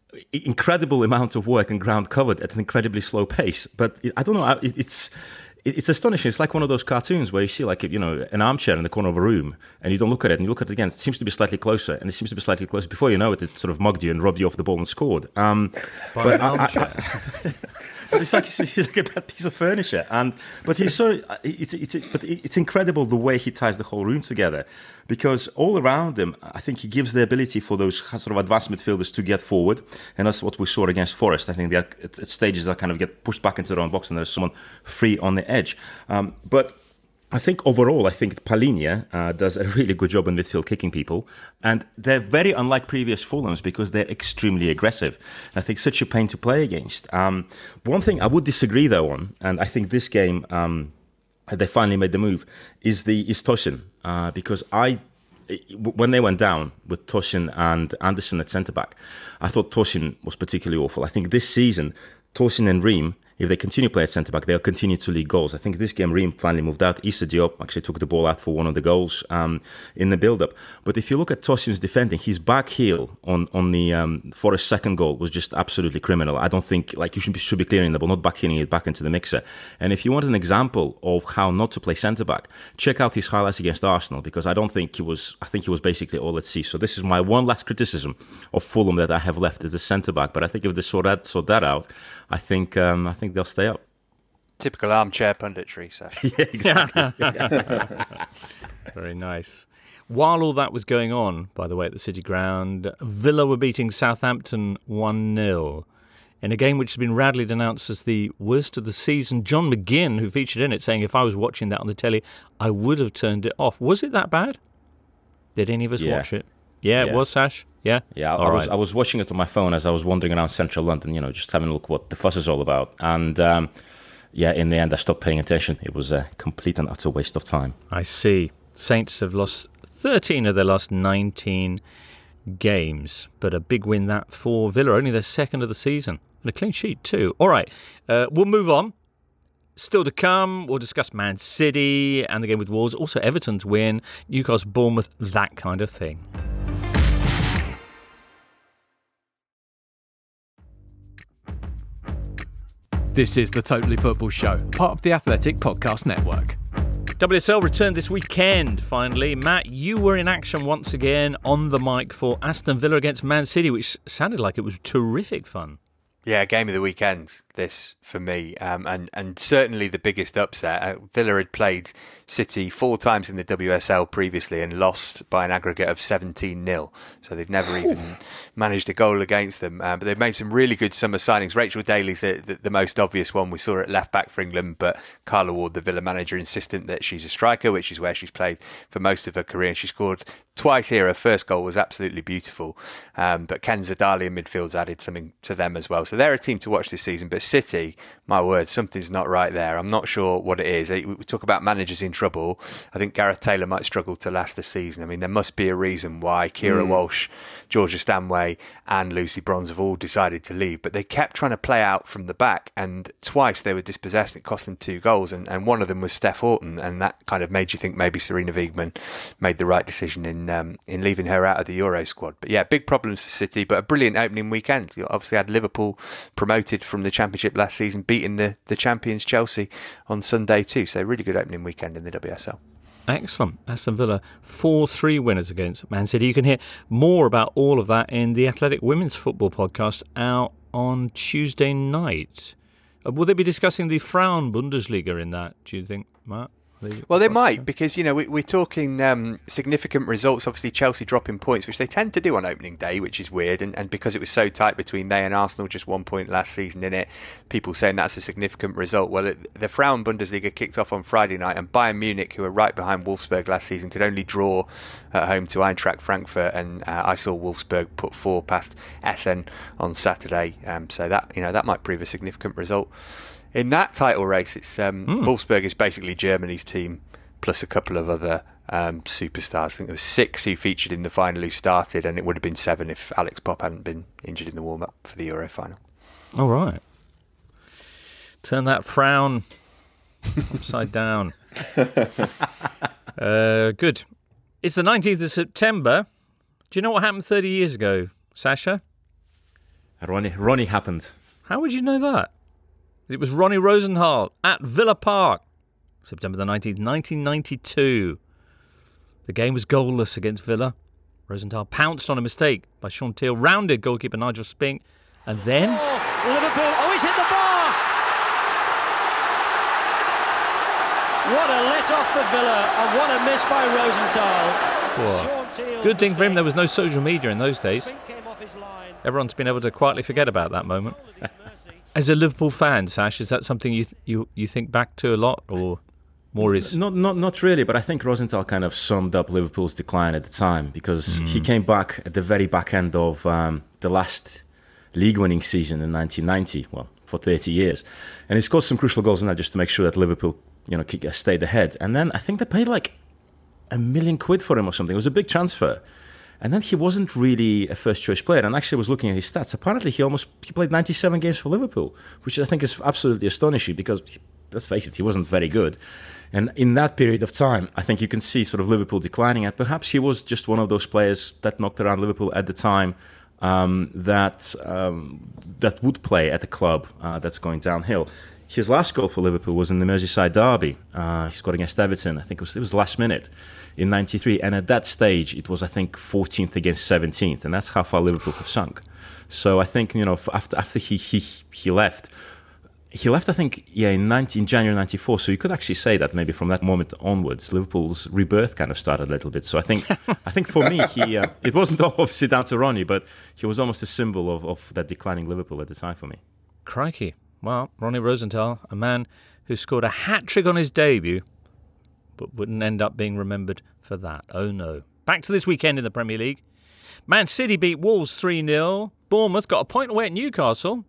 incredible amount of work and ground covered at an incredibly slow pace. But it, I don't know, it, it's it's astonishing. It's like one of those cartoons where you see like, you know, an armchair in the corner of a room and you don't look at it and you look at it again. It seems to be slightly closer and it seems to be slightly closer. Before you know it, it sort of mugged you and robbed you off the ball and scored. Um, but I, I, I, But it's like he's like a bad piece of furniture, and but he's so it's it's but it's incredible the way he ties the whole room together, because all around him, I think he gives the ability for those sort of advanced midfielders to get forward, and that's what we saw against Forest. I think they're at, at stages that kind of get pushed back into their own box, and there's someone free on the edge. Um, but I think overall, I think Palhinha uh, does a really good job in midfield kicking people, and they're very unlike previous Fulhams because they're extremely aggressive. I think such a pain to play against. Um, one thing I would disagree though on, and I think this game um, they finally made the move, is the is Tosin, uh, because I. When they went down with Tosin and Anderson at centre back, I thought Tosin was particularly awful. I think this season, Tosin and Ream, if they continue to play at centre-back, they'll continue to leak goals. I think this game, Ream finally moved out. Issa Diop actually took the ball out for one of the goals um, in the build-up. But if you look at Tosin's defending, his back heel on, on the um, Forest second goal was just absolutely criminal. I don't think, like, you should be, should be clearing the ball, not back heeling it back into the mixer. And if you want an example of how not to play centre-back, check out his highlights against Arsenal, because I don't think he was, I think he was basically all at sea. So this is my one last criticism of Fulham that I have left as a centre-back. But I think if they sort that, sort that out, I think um, I think they'll stay up. Typical armchair punditry, so. Yeah, exactly. Very nice. While all that was going on, by the way, at the City Ground, Villa were beating Southampton one nil in a game which has been roundly denounced as the worst of the season. John McGinn, who featured in it, saying if I was watching that on the telly, I would have turned it off. Was it that bad? Did any of us yeah. watch it? Yeah, yeah, it was, Sash? Yeah? Yeah, I, I was I was watching it on my phone as I was wandering around central London, you know, just having a look what the fuss is all about. And, um, yeah, in the end, I stopped paying attention. It was a complete and utter waste of time. I see. Saints have lost thirteen of their last nineteen games, but a big win that for Villa, only their second of the season. And a clean sheet, too. All right, uh, we'll move on. Still to come, we'll discuss Man City and the game with Wolves, also Everton's win, Newcastle, Bournemouth, that kind of thing. This is the Totally Football Show, part of the Athletic Podcast Network. W S L returned this weekend, finally. Matt, you were in action once again on the mic for Aston Villa against Man City, which sounded like it was terrific fun. Yeah, game of the weekend, this, for me. Um, and, and certainly the biggest upset. Uh, Villa had played City four times in the W S L previously and lost by an aggregate of seventeen nil. So they've never even managed a goal against them. Uh, but they've made some really good summer signings. Rachel Daly's the, the, the most obvious one. We saw her at left-back for England, but Carla Ward, the Villa manager, insistent that she's a striker, which is where she's played for most of her career. And she scored twice here. Her first goal was absolutely beautiful. Um, but Kenza Dali in midfield's added something to them as well. So they're a team to watch this season. But City, my word, something's not right there. I'm not sure what it is. We talk about managers in trouble. I think Gareth Taylor might struggle to last the season. I mean, there must be a reason why Kira mm. Walsh, Georgia Stanway and Lucy Bronze have all decided to leave. But they kept trying to play out from the back. And twice they were dispossessed. It cost them two goals. And, and one of them was Steph Horton. And that kind of made you think maybe Serena Wiegman made the right decision in um, in leaving her out of the Euro squad. But yeah, big problems for City, but a brilliant opening weekend. You obviously had Liverpool promoted from the Championship last season, beating the, the champions Chelsea on Sunday too. So really good opening weekend in the W S L. Excellent. Aston Villa four three winners against Man City. You can hear more about all of that in the Athletic Women's Football podcast out on Tuesday night. Uh, will they be discussing the Frauen Bundesliga in that, do you think, Matt? Well, they might, because, you know, we, we're talking um, significant results. Obviously, Chelsea dropping points, which they tend to do on opening day, which is weird. And, and because it was so tight between they and Arsenal, just one point last season in it, people saying that's a significant result. Well, it, the Frauen Bundesliga kicked off on Friday night, and Bayern Munich, who were right behind Wolfsburg last season, could only draw at home to Eintracht Frankfurt. And uh, I saw Wolfsburg put four past Essen on Saturday. Um, so that, you know, that might prove a significant result. In that title race, it's um, mm. Wolfsburg is basically Germany's team plus a couple of other um, superstars. I think there was six who featured in the final who started, and it would have been seven if Alex Popp hadn't been injured in the warm-up for the Euro final. All right. Turn that frown upside down. uh, good. It's the nineteenth of September. Do you know what happened thirty years ago, Sasha? Ronnie, Ronnie happened. How would you know that? It was Ronnie Rosenthal at Villa Park, September the nineteenth, nineteen ninety-two. The game was goalless against Villa. Rosenthal pounced on a mistake by Sean Teal, rounded goalkeeper Nigel Spink, and then... Oh, Liverpool, oh, he's hit the bar! What a let-off for Villa, and what a miss by Rosenthal. Good thing for him there was no social media in those days. Everyone's been able to quietly forget about that moment. As a Liverpool fan, Sash, is that something you you you think back to a lot, or more is... Not, not, not really, but I think Rosenthal kind of summed up Liverpool's decline at the time, because mm. he came back at the very back end of um, the last league-winning season in nineteen ninety, well, for thirty years. And he scored some crucial goals in that just to make sure that Liverpool, you know, stayed ahead. And then I think they paid like a million quid for him or something. It was a big transfer. And then he wasn't really a first-choice player. And actually, I was looking at his stats. Apparently, he almost he played ninety-seven games for Liverpool, which I think is absolutely astonishing because, let's face it, he wasn't very good. And in that period of time, I think you can see sort of Liverpool declining. And perhaps he was just one of those players that knocked around Liverpool at the time um, that um, that would play at a club uh, that's going downhill. His last goal for Liverpool was in the Merseyside derby. Uh, he scored against Everton. I think it was it was last minute in ninety-three. And at that stage, it was, I think, fourteenth against seventeenth. And that's how far Liverpool have sunk. So I think, you know, after after he he, he left, he left, I think, yeah, in, nineteen, in January ninety-four. So you could actually say that maybe from that moment onwards, Liverpool's rebirth kind of started a little bit. So I think I think for me, he uh, it wasn't obviously down to Ronnie, but he was almost a symbol of, of that declining Liverpool at the time for me. Crikey. Well, Ronnie Rosenthal, a man who scored a hat-trick on his debut, but wouldn't end up being remembered for that. Oh, no. Back to this weekend in the Premier League. Man City beat Wolves three nil. Bournemouth got a point away at Newcastle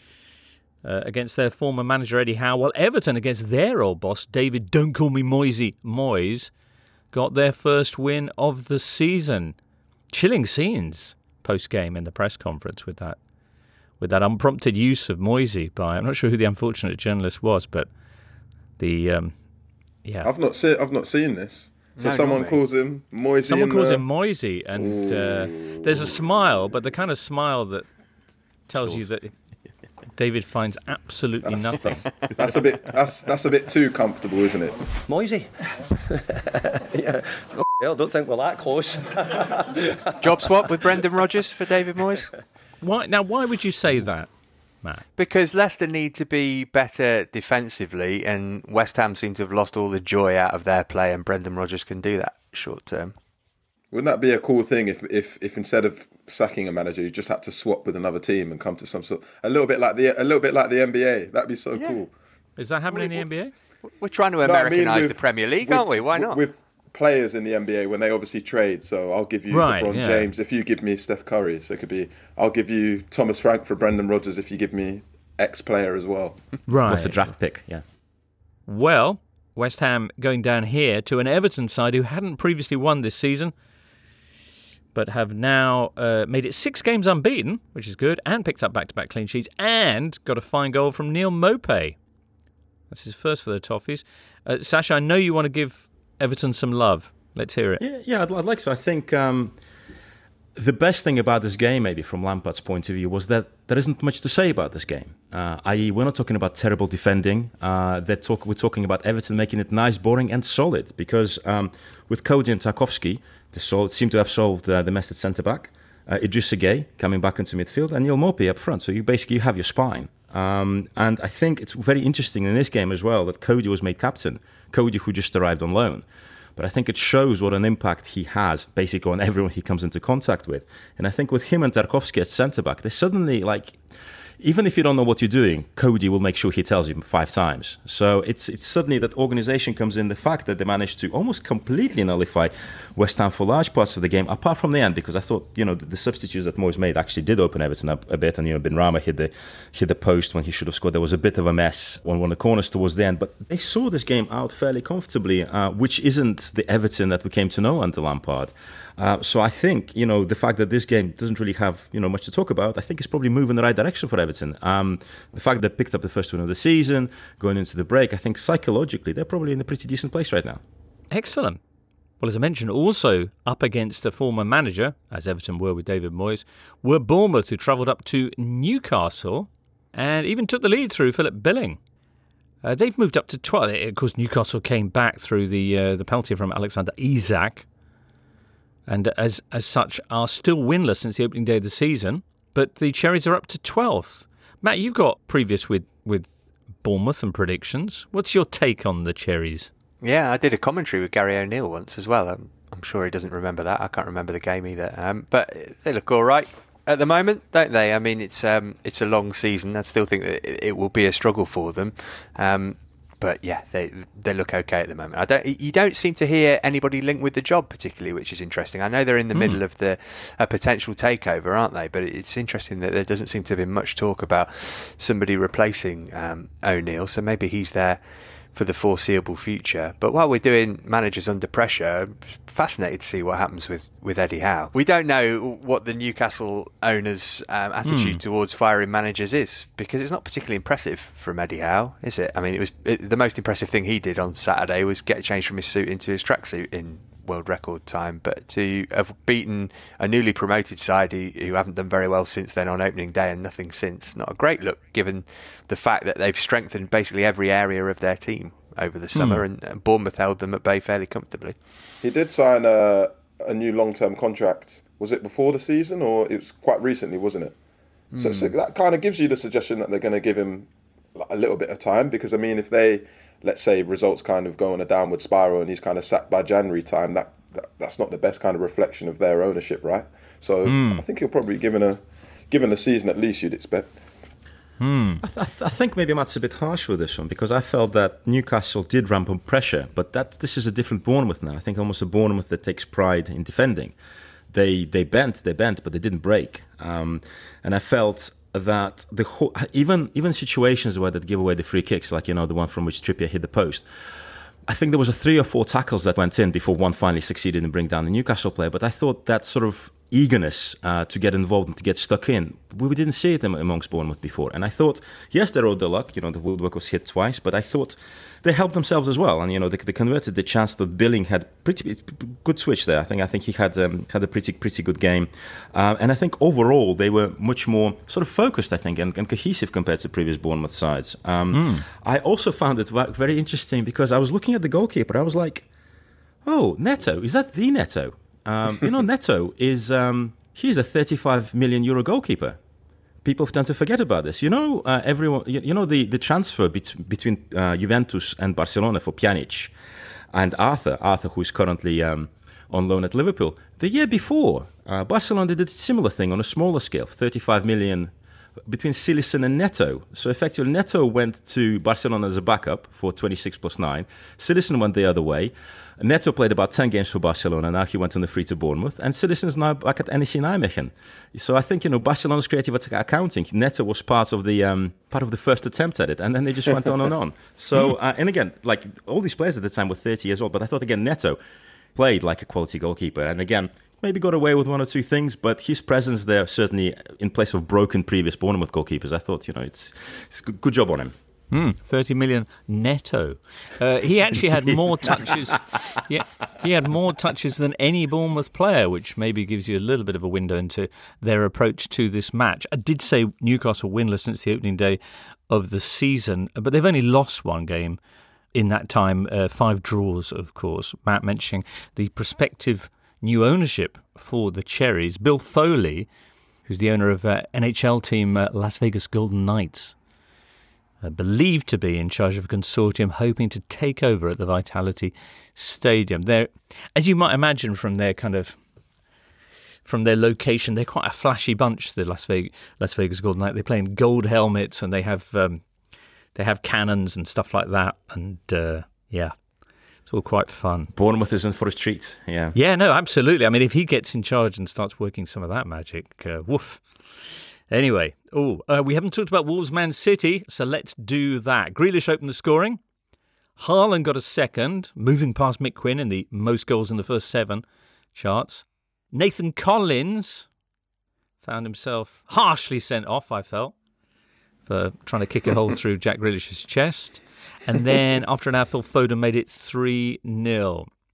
uh, against their former manager, Eddie Howe, while Everton, against their old boss, David Don't Call Me Moisey Moyes, got their first win of the season. Chilling scenes post-game in the press conference with that. With that unprompted use of Moisey by, I'm not sure who the unfortunate journalist was, but the, um, yeah. I've not seen, I've not seen this. So No, someone not me. calls him Moisey. Someone in calls the... him Moisey, and uh, there's a smile, but the kind of smile that tells you that David finds absolutely That's, nothing. that's, that's a bit. That's that's a bit too comfortable, isn't it? Moisey. Yeah. Oh, hell, don't think we're that close. Job swap with Brendan Rodgers for David Moyes? Why now? Why would you say that, Matt? Because Leicester need to be better defensively, and West Ham seem to have lost all the joy out of their play, and Brendan Rodgers can do that short term. Wouldn't that be a cool thing if, if, if instead of sacking a manager, you just had to swap with another team and come to some sort a little bit like the a little bit like the N B A? That'd be so Yeah. cool. Is that happening in the N B A? We're trying to No, I mean Americanise with- the Premier League, with- aren't we? Why not? With players in the N B A when they obviously trade, so I'll give you Right, LeBron yeah. James if you give me Steph Curry. So it could be I'll give you Thomas Frank for Brendan Rodgers if you give me X player as well. Right. Plus the draft pick, yeah. Well, West Ham going down here to an Everton side who hadn't previously won this season, but have now uh, made it six games unbeaten, which is good, and picked up back-to-back clean sheets, and got a fine goal from Neil Maupay. That's his first for the Toffees. Uh, Sasha, I know you want to give Everton some love. Let's hear it. Yeah, yeah, I'd, I'd like to. I think um, the best thing about this game, maybe from Lampard's point of view, was that there isn't much to say about this game. Uh, that is, we're not talking about terrible defending. Uh, they're talk, we're talking about Everton making it nice, boring, and solid. Because um, with Cody and Tarkowski, they sol- seem to have solved uh, the mess at centre back. Uh, Idrissa Gueye coming back into midfield, and Neil Maupay up front. So you basically you have your spine. Um, and I think it's very interesting in this game as well that Cody was made captain. Cody, who just arrived on loan. But I think it shows what an impact he has, basically, on everyone he comes into contact with. And I think with him and Tarkowski at centre-back, they suddenly, like, even if you don't know what you're doing, Cody will make sure he tells you five times. So it's it's suddenly that organisation comes in, the fact that they managed to almost completely nullify West Ham for large parts of the game, apart from the end, because I thought, you know, the, the substitutes that Moyes made actually did open Everton up a bit, and, you know, Benrahma hit the hit the post when he should have scored. There was a bit of a mess on one of the corners towards the end, but they saw this game out fairly comfortably, uh, which isn't the Everton that we came to know under Lampard. Uh, so I think, you know, the fact that this game doesn't really have, you know, much to talk about, I think it's probably moving in the right direction for Everton. Um, the fact that they picked up the first win of the season, going into the break, I think psychologically they're probably in a pretty decent place right now. Excellent. Well, as I mentioned, also up against a former manager, as Everton were with David Moyes, were Bournemouth, who travelled up to Newcastle and even took the lead through Philip Billing. Uh, they've moved up to twelve. Of course, Newcastle came back through the uh, the penalty from Alexander Isak, and as as such are still winless since the opening day of the season. But the Cherries are up to twelfth. Matt, you've got previous with, with Bournemouth and predictions. What's your take on the Cherries? Yeah, I did a commentary with Gary O'Neill once as well. I'm, I'm sure he doesn't remember that. I can't remember the game either. Um, but they look all right at the moment, don't they? I mean, it's um, it's a long season. I still think that it, it will be a struggle for them. Um, but yeah, they they look okay at the moment. I don't. You don't seem to hear anybody linked with the job particularly, which is interesting. I know they're in the mm. middle of the a potential takeover, aren't they? But it's interesting that there doesn't seem to have been much talk about somebody replacing um, O'Neill. So maybe he's there for the foreseeable future. But while we're doing managers under pressure, I'm fascinated to see what happens with, with Eddie Howe. We don't know what the Newcastle owners' um, attitude mm. towards firing managers is, because it's not particularly impressive from Eddie Howe, is it? I mean, it was it, the most impressive thing he did on Saturday was get a change from his suit into his tracksuit in world record time. But to have beaten a newly promoted side who, who haven't done very well since then on opening day and nothing since, not a great look given the fact that they've strengthened basically every area of their team over the summer, mm. and, and Bournemouth held them at bay fairly comfortably. He did sign a, a new long-term contract. Was it before the season, or it was quite recently, wasn't it? Mm. So, so that kind of gives you the suggestion that they're going to give him a little bit of time, because I mean, if they, let's say, results kind of go on a downward spiral and he's kind of sacked by January time, that, that that's not the best kind of reflection of their ownership, right? So mm. I think he'll probably given a given a season at least, you'd expect. Hmm. I, th- I think maybe Matt's a bit harsh with this one, because I felt that Newcastle did ramp up pressure, but that this is a different Bournemouth now. I think almost a Bournemouth that takes pride in defending. They they bent, they bent, but they didn't break. Um, and I felt that the whole, even even situations where they give away the free kicks, like you know the one from which Trippier hit the post, I think there was a three or four tackles that went in before one finally succeeded in bringing down the Newcastle player. But I thought that sort of eagerness uh, to get involved and to get stuck in, we didn't see it amongst Bournemouth before. And I thought, yes, they rode the luck, you know, the woodwork was hit twice, but I thought they helped themselves as well. And, you know, they, they converted the chance that Billing had pretty good switch there. I think I think he had um, had a pretty pretty good game. Uh, and I think overall they were much more sort of focused, I think, and, and cohesive compared to previous Bournemouth sides. Um, mm. I also found it very interesting because I was looking at the goalkeeper. I was like, oh, Neto, is that the Neto? Um, you know, Neto is um, he's a thirty-five million euro goalkeeper. People tend to forget about this. You know, uh, everyone. You, you know the, the transfer bet- between uh, Juventus and Barcelona for Pjanic and Arthur. Arthur, who is currently um, on loan at Liverpool. The year before, uh, Barcelona did a similar thing on a smaller scale, thirty-five million between Cillessen and Neto. So effectively, Neto went to Barcelona as a backup for twenty-six plus nine. Cillessen went the other way. Neto played about ten games for Barcelona. Now he went on the free to Bournemouth. And Cillessen is now back at N E C Nijmegen. So I think, you know, Barcelona's creative accounting, Neto was part of the um, part of the first attempt at it. And then they just went on and on. So, uh, and again, like all these players at the time were thirty years old. But I thought, again, Neto played like a quality goalkeeper. And again, maybe got away with one or two things, but his presence there certainly in place of broken previous Bournemouth goalkeepers. I thought, you know, it's, it's good, good job on him. Mm, thirty million Neto. Uh, he actually had more touches. Yeah, he had more touches than any Bournemouth player, which maybe gives you a little bit of a window into their approach to this match. I did say Newcastle winless since the opening day of the season, but they've only lost one game in that time. Uh, five draws, of course. Matt mentioning the prospective new ownership for the Cherries. Bill Foley, who's the owner of uh, N H L team uh, Las Vegas Golden Knights, Uh, believed to be in charge of a consortium hoping to take over at the Vitality Stadium. They're, as you might imagine from their kind of, from their location, they're quite a flashy bunch, the Las Vegas, Las Vegas Golden Knights. They play in gold helmets and they have um, they have cannons and stuff like that. And uh, yeah, it's all quite fun. Bournemouth is in for a treat, yeah. Yeah, no, absolutely. I mean, if he gets in charge and starts working some of that magic, uh, woof. Anyway, oh, uh, we haven't talked about Wolves Man City, so let's do that. Grealish opened the scoring. Haaland got a second, moving past Mick Quinn in the most goals in the first seven charts. Nathan Collins found himself harshly sent off, I felt, for trying to kick a hole through Jack Grealish's chest. And then after an hour, Phil Foden made it three nil.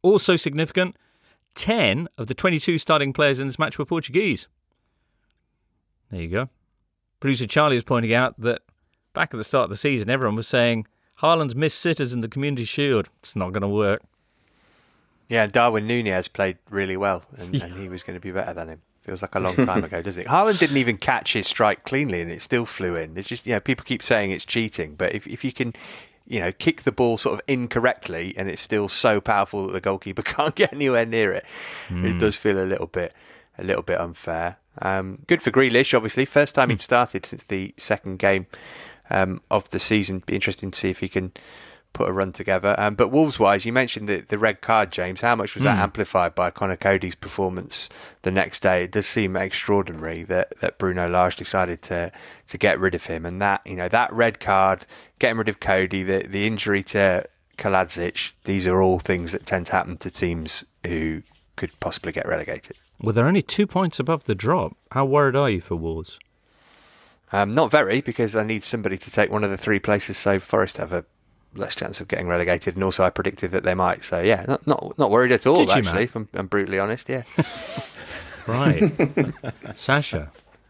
Also significant, ten of the twenty-two starting players in this match were Portuguese. There you go. Producer Charlie is pointing out that back at the start of the season, everyone was saying Haaland's missed sitters in the Community Shield. It's not going to work. Yeah, Darwin Núñez played really well, and, Yeah. and he was going to be better than him. Feels like a long time ago, doesn't it? Haaland didn't even catch his strike cleanly, and it still flew in. It's just, you know, people keep saying it's cheating, but if if you can, you know, kick the ball sort of incorrectly, and it's still so powerful that the goalkeeper can't get anywhere near it, mm. it does feel a little bit, a little bit unfair. Um, good for Grealish, obviously, first time he'd started since the second game um, of the season. Be interesting to see if he can put a run together. Um, but Wolves-wise, you mentioned the, the red card, James. How much was that mm. amplified by Conor Coady's performance the next day? It does seem extraordinary that, that Bruno Lage decided to to get rid of him. And that, you know, that red card, getting rid of Coady, the, the injury to Kaladzic, these are all things that tend to happen to teams who could possibly get relegated. Well, they're only two points above the drop. How worried are you for Wolves? Um, not very, because I need somebody to take one of the three places so Forest have a less chance of getting relegated, and also I predicted that they might. So yeah, not not, not worried at all. Did you, actually, Matt? if I'm, I'm brutally honest. Yeah. Right, Sasha.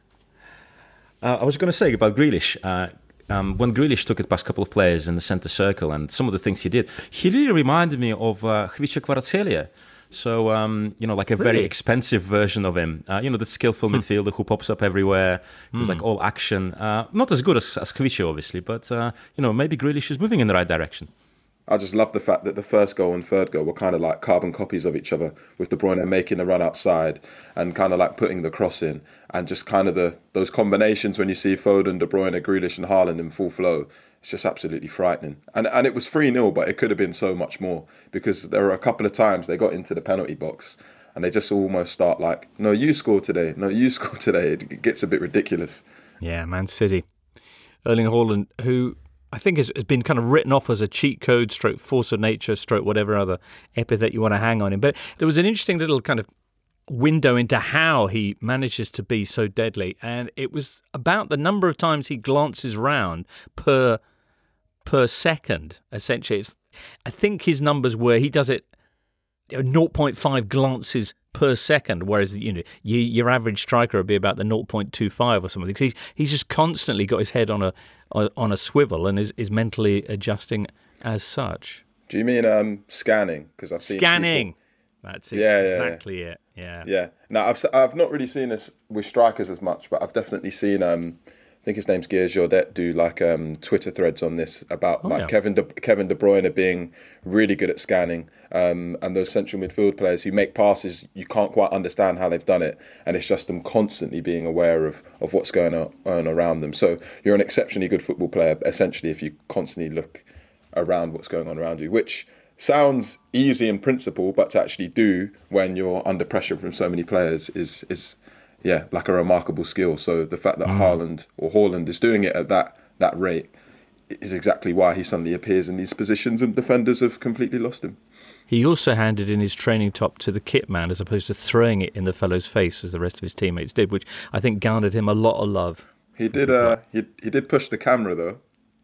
Uh, I was going to say about Grealish. Uh, um, when Grealish took it past a couple of players in the centre circle, and some of the things he did, he really reminded me of uh, Khvicha Kvaratskhelia. So, um, you know, like a Really? very expensive version of him. Uh, you know, the skillful Hmm. midfielder who pops up everywhere. He was Hmm. like all action. Uh, not as good as, as Khvicha, obviously, but, uh, you know, maybe Grealish is moving in the right direction. I just love the fact that the first goal and third goal were kind of like carbon copies of each other, with De Bruyne making the run outside and kind of like putting the cross in, and just kind of the those combinations when you see Foden, De Bruyne, Grealish and Haaland in full flow. It's just absolutely frightening. And and it was three nil, but it could have been so much more, because there were a couple of times they got into the penalty box and they just almost start like, no, you score today, no, you score today. It gets a bit ridiculous. Yeah, Man City. Erling Haaland, who I think has, has been kind of written off as a cheat code, stroke force of nature, stroke whatever other epithet you want to hang on him. But there was an interesting little kind of window into how he manages to be so deadly. And it was about the number of times he glances round per per second. Essentially, it's, I think his numbers were, he does it you know, zero point five glances per second, whereas you know you, your average striker would be about the zero point two five or something. He's he's just constantly got his head on a on a swivel and is, is mentally adjusting as such. Do you mean um, scanning? Because I've seen Scanning. people- That's it. Yeah, yeah, exactly it. Yeah. Yeah. Now I've I've not really seen this with strikers as much, but I've definitely seen. Um, I think his name's Gears Jordet do like um, Twitter threads on this about Oh, like yeah. Kevin De, Kevin De Bruyne being really good at scanning, um, and those central midfield players who make passes you can't quite understand how they've done it, and it's just them constantly being aware of of what's going on around them. So you're an exceptionally good football player essentially if you constantly look around what's going on around you, which sounds easy in principle, but to actually do when you're under pressure from so many players is is yeah like a remarkable skill. So the fact that Mm. Haaland or Haaland is doing it at that that rate is exactly why he suddenly appears in these positions and defenders have completely lost him. He also handed in his training top to the kit man as opposed to throwing it in the fellow's face as the rest of his teammates did, which I think garnered him a lot of love. He did uh he, he did push the camera though.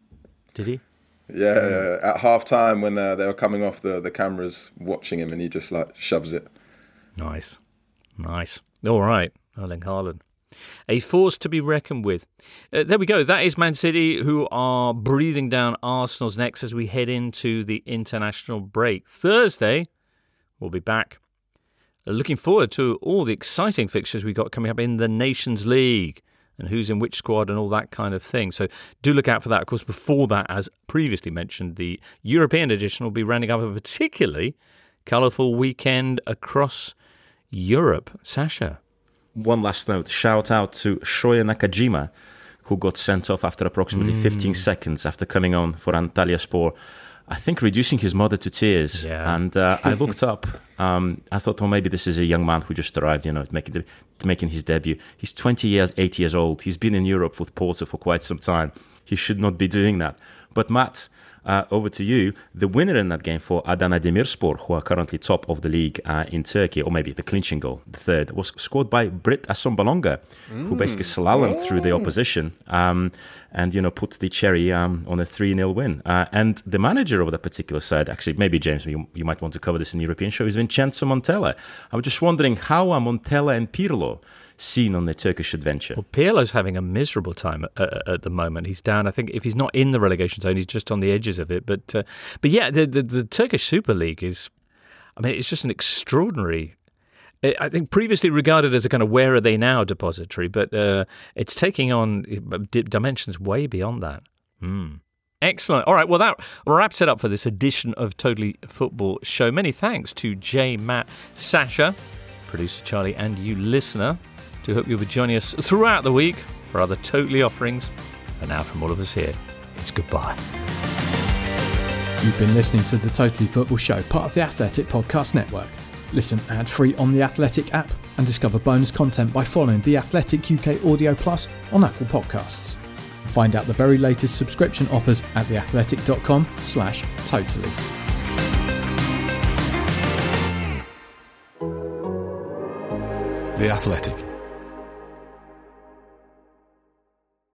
Did he? Yeah, uh, at half time when uh, they were coming off, the, the cameras watching him, and he just like shoves it. Nice. Nice. All right, Erling Haaland. A force to be reckoned with. Uh, there we go. That is Man City, who are breathing down Arsenal's necks as we head into the international break. Thursday, we'll be back. Uh, looking forward to all the exciting fixtures we got coming up in the Nations League and who's in which squad and all that kind of thing. So do look out for that. Of course, before that, as previously mentioned, the European edition will be rounding up a particularly colourful weekend across Europe. Sasha. One last note. Shout out to Shoya Nakajima, who got sent off after approximately Mm. fifteen seconds after coming on for Antalyaspor. I think reducing his mother to tears. Yeah. And uh, I looked up. Um, I thought, oh, maybe this is a young man who just arrived, you know, making the, making his debut. He's twenty years, eight years old. He's been in Europe with Porto for quite some time. He should not be doing that. But Matt, uh, over to you. The winner in that game for Adana Demirspor, who are currently top of the league uh, in Turkey, or maybe the clinching goal, the third, was scored by Britt Assombalonga, mm. who basically slalomed oh. through the opposition um, and, you know, put the cherry um, on a three nil win. Uh, and the manager of that particular side, actually, maybe, James, you, you might want to cover this in the European show, is Vincenzo Montella. I was just wondering, how are Montella and Pirlo seen on the Turkish adventure? Well, Pirlo's having a miserable time at, at the moment. He's down. I think if he's not in the relegation zone, he's just on the edges of it. But uh, but yeah, the, the the Turkish Super League is, I mean, it's just an extraordinary. I think previously regarded as a kind of where are they now depository, but uh, it's taking on dimensions way beyond that. Mm. Excellent. All right, well, that wraps it up for this edition of Totally Football Show. Many thanks to Jay, Matt, Sasha, producer Charlie, and you, listener. Do hope you'll be joining us throughout the week for other Totally offerings. For now, from all of us here, it's goodbye. You've been listening to the Totally Football Show, part of the Athletic Podcast Network. Listen ad-free on the Athletic app and discover bonus content by following the Athletic U K Audio Plus on Apple Podcasts. Find out the very latest subscription offers at theathletic.com slash totally. The Athletic.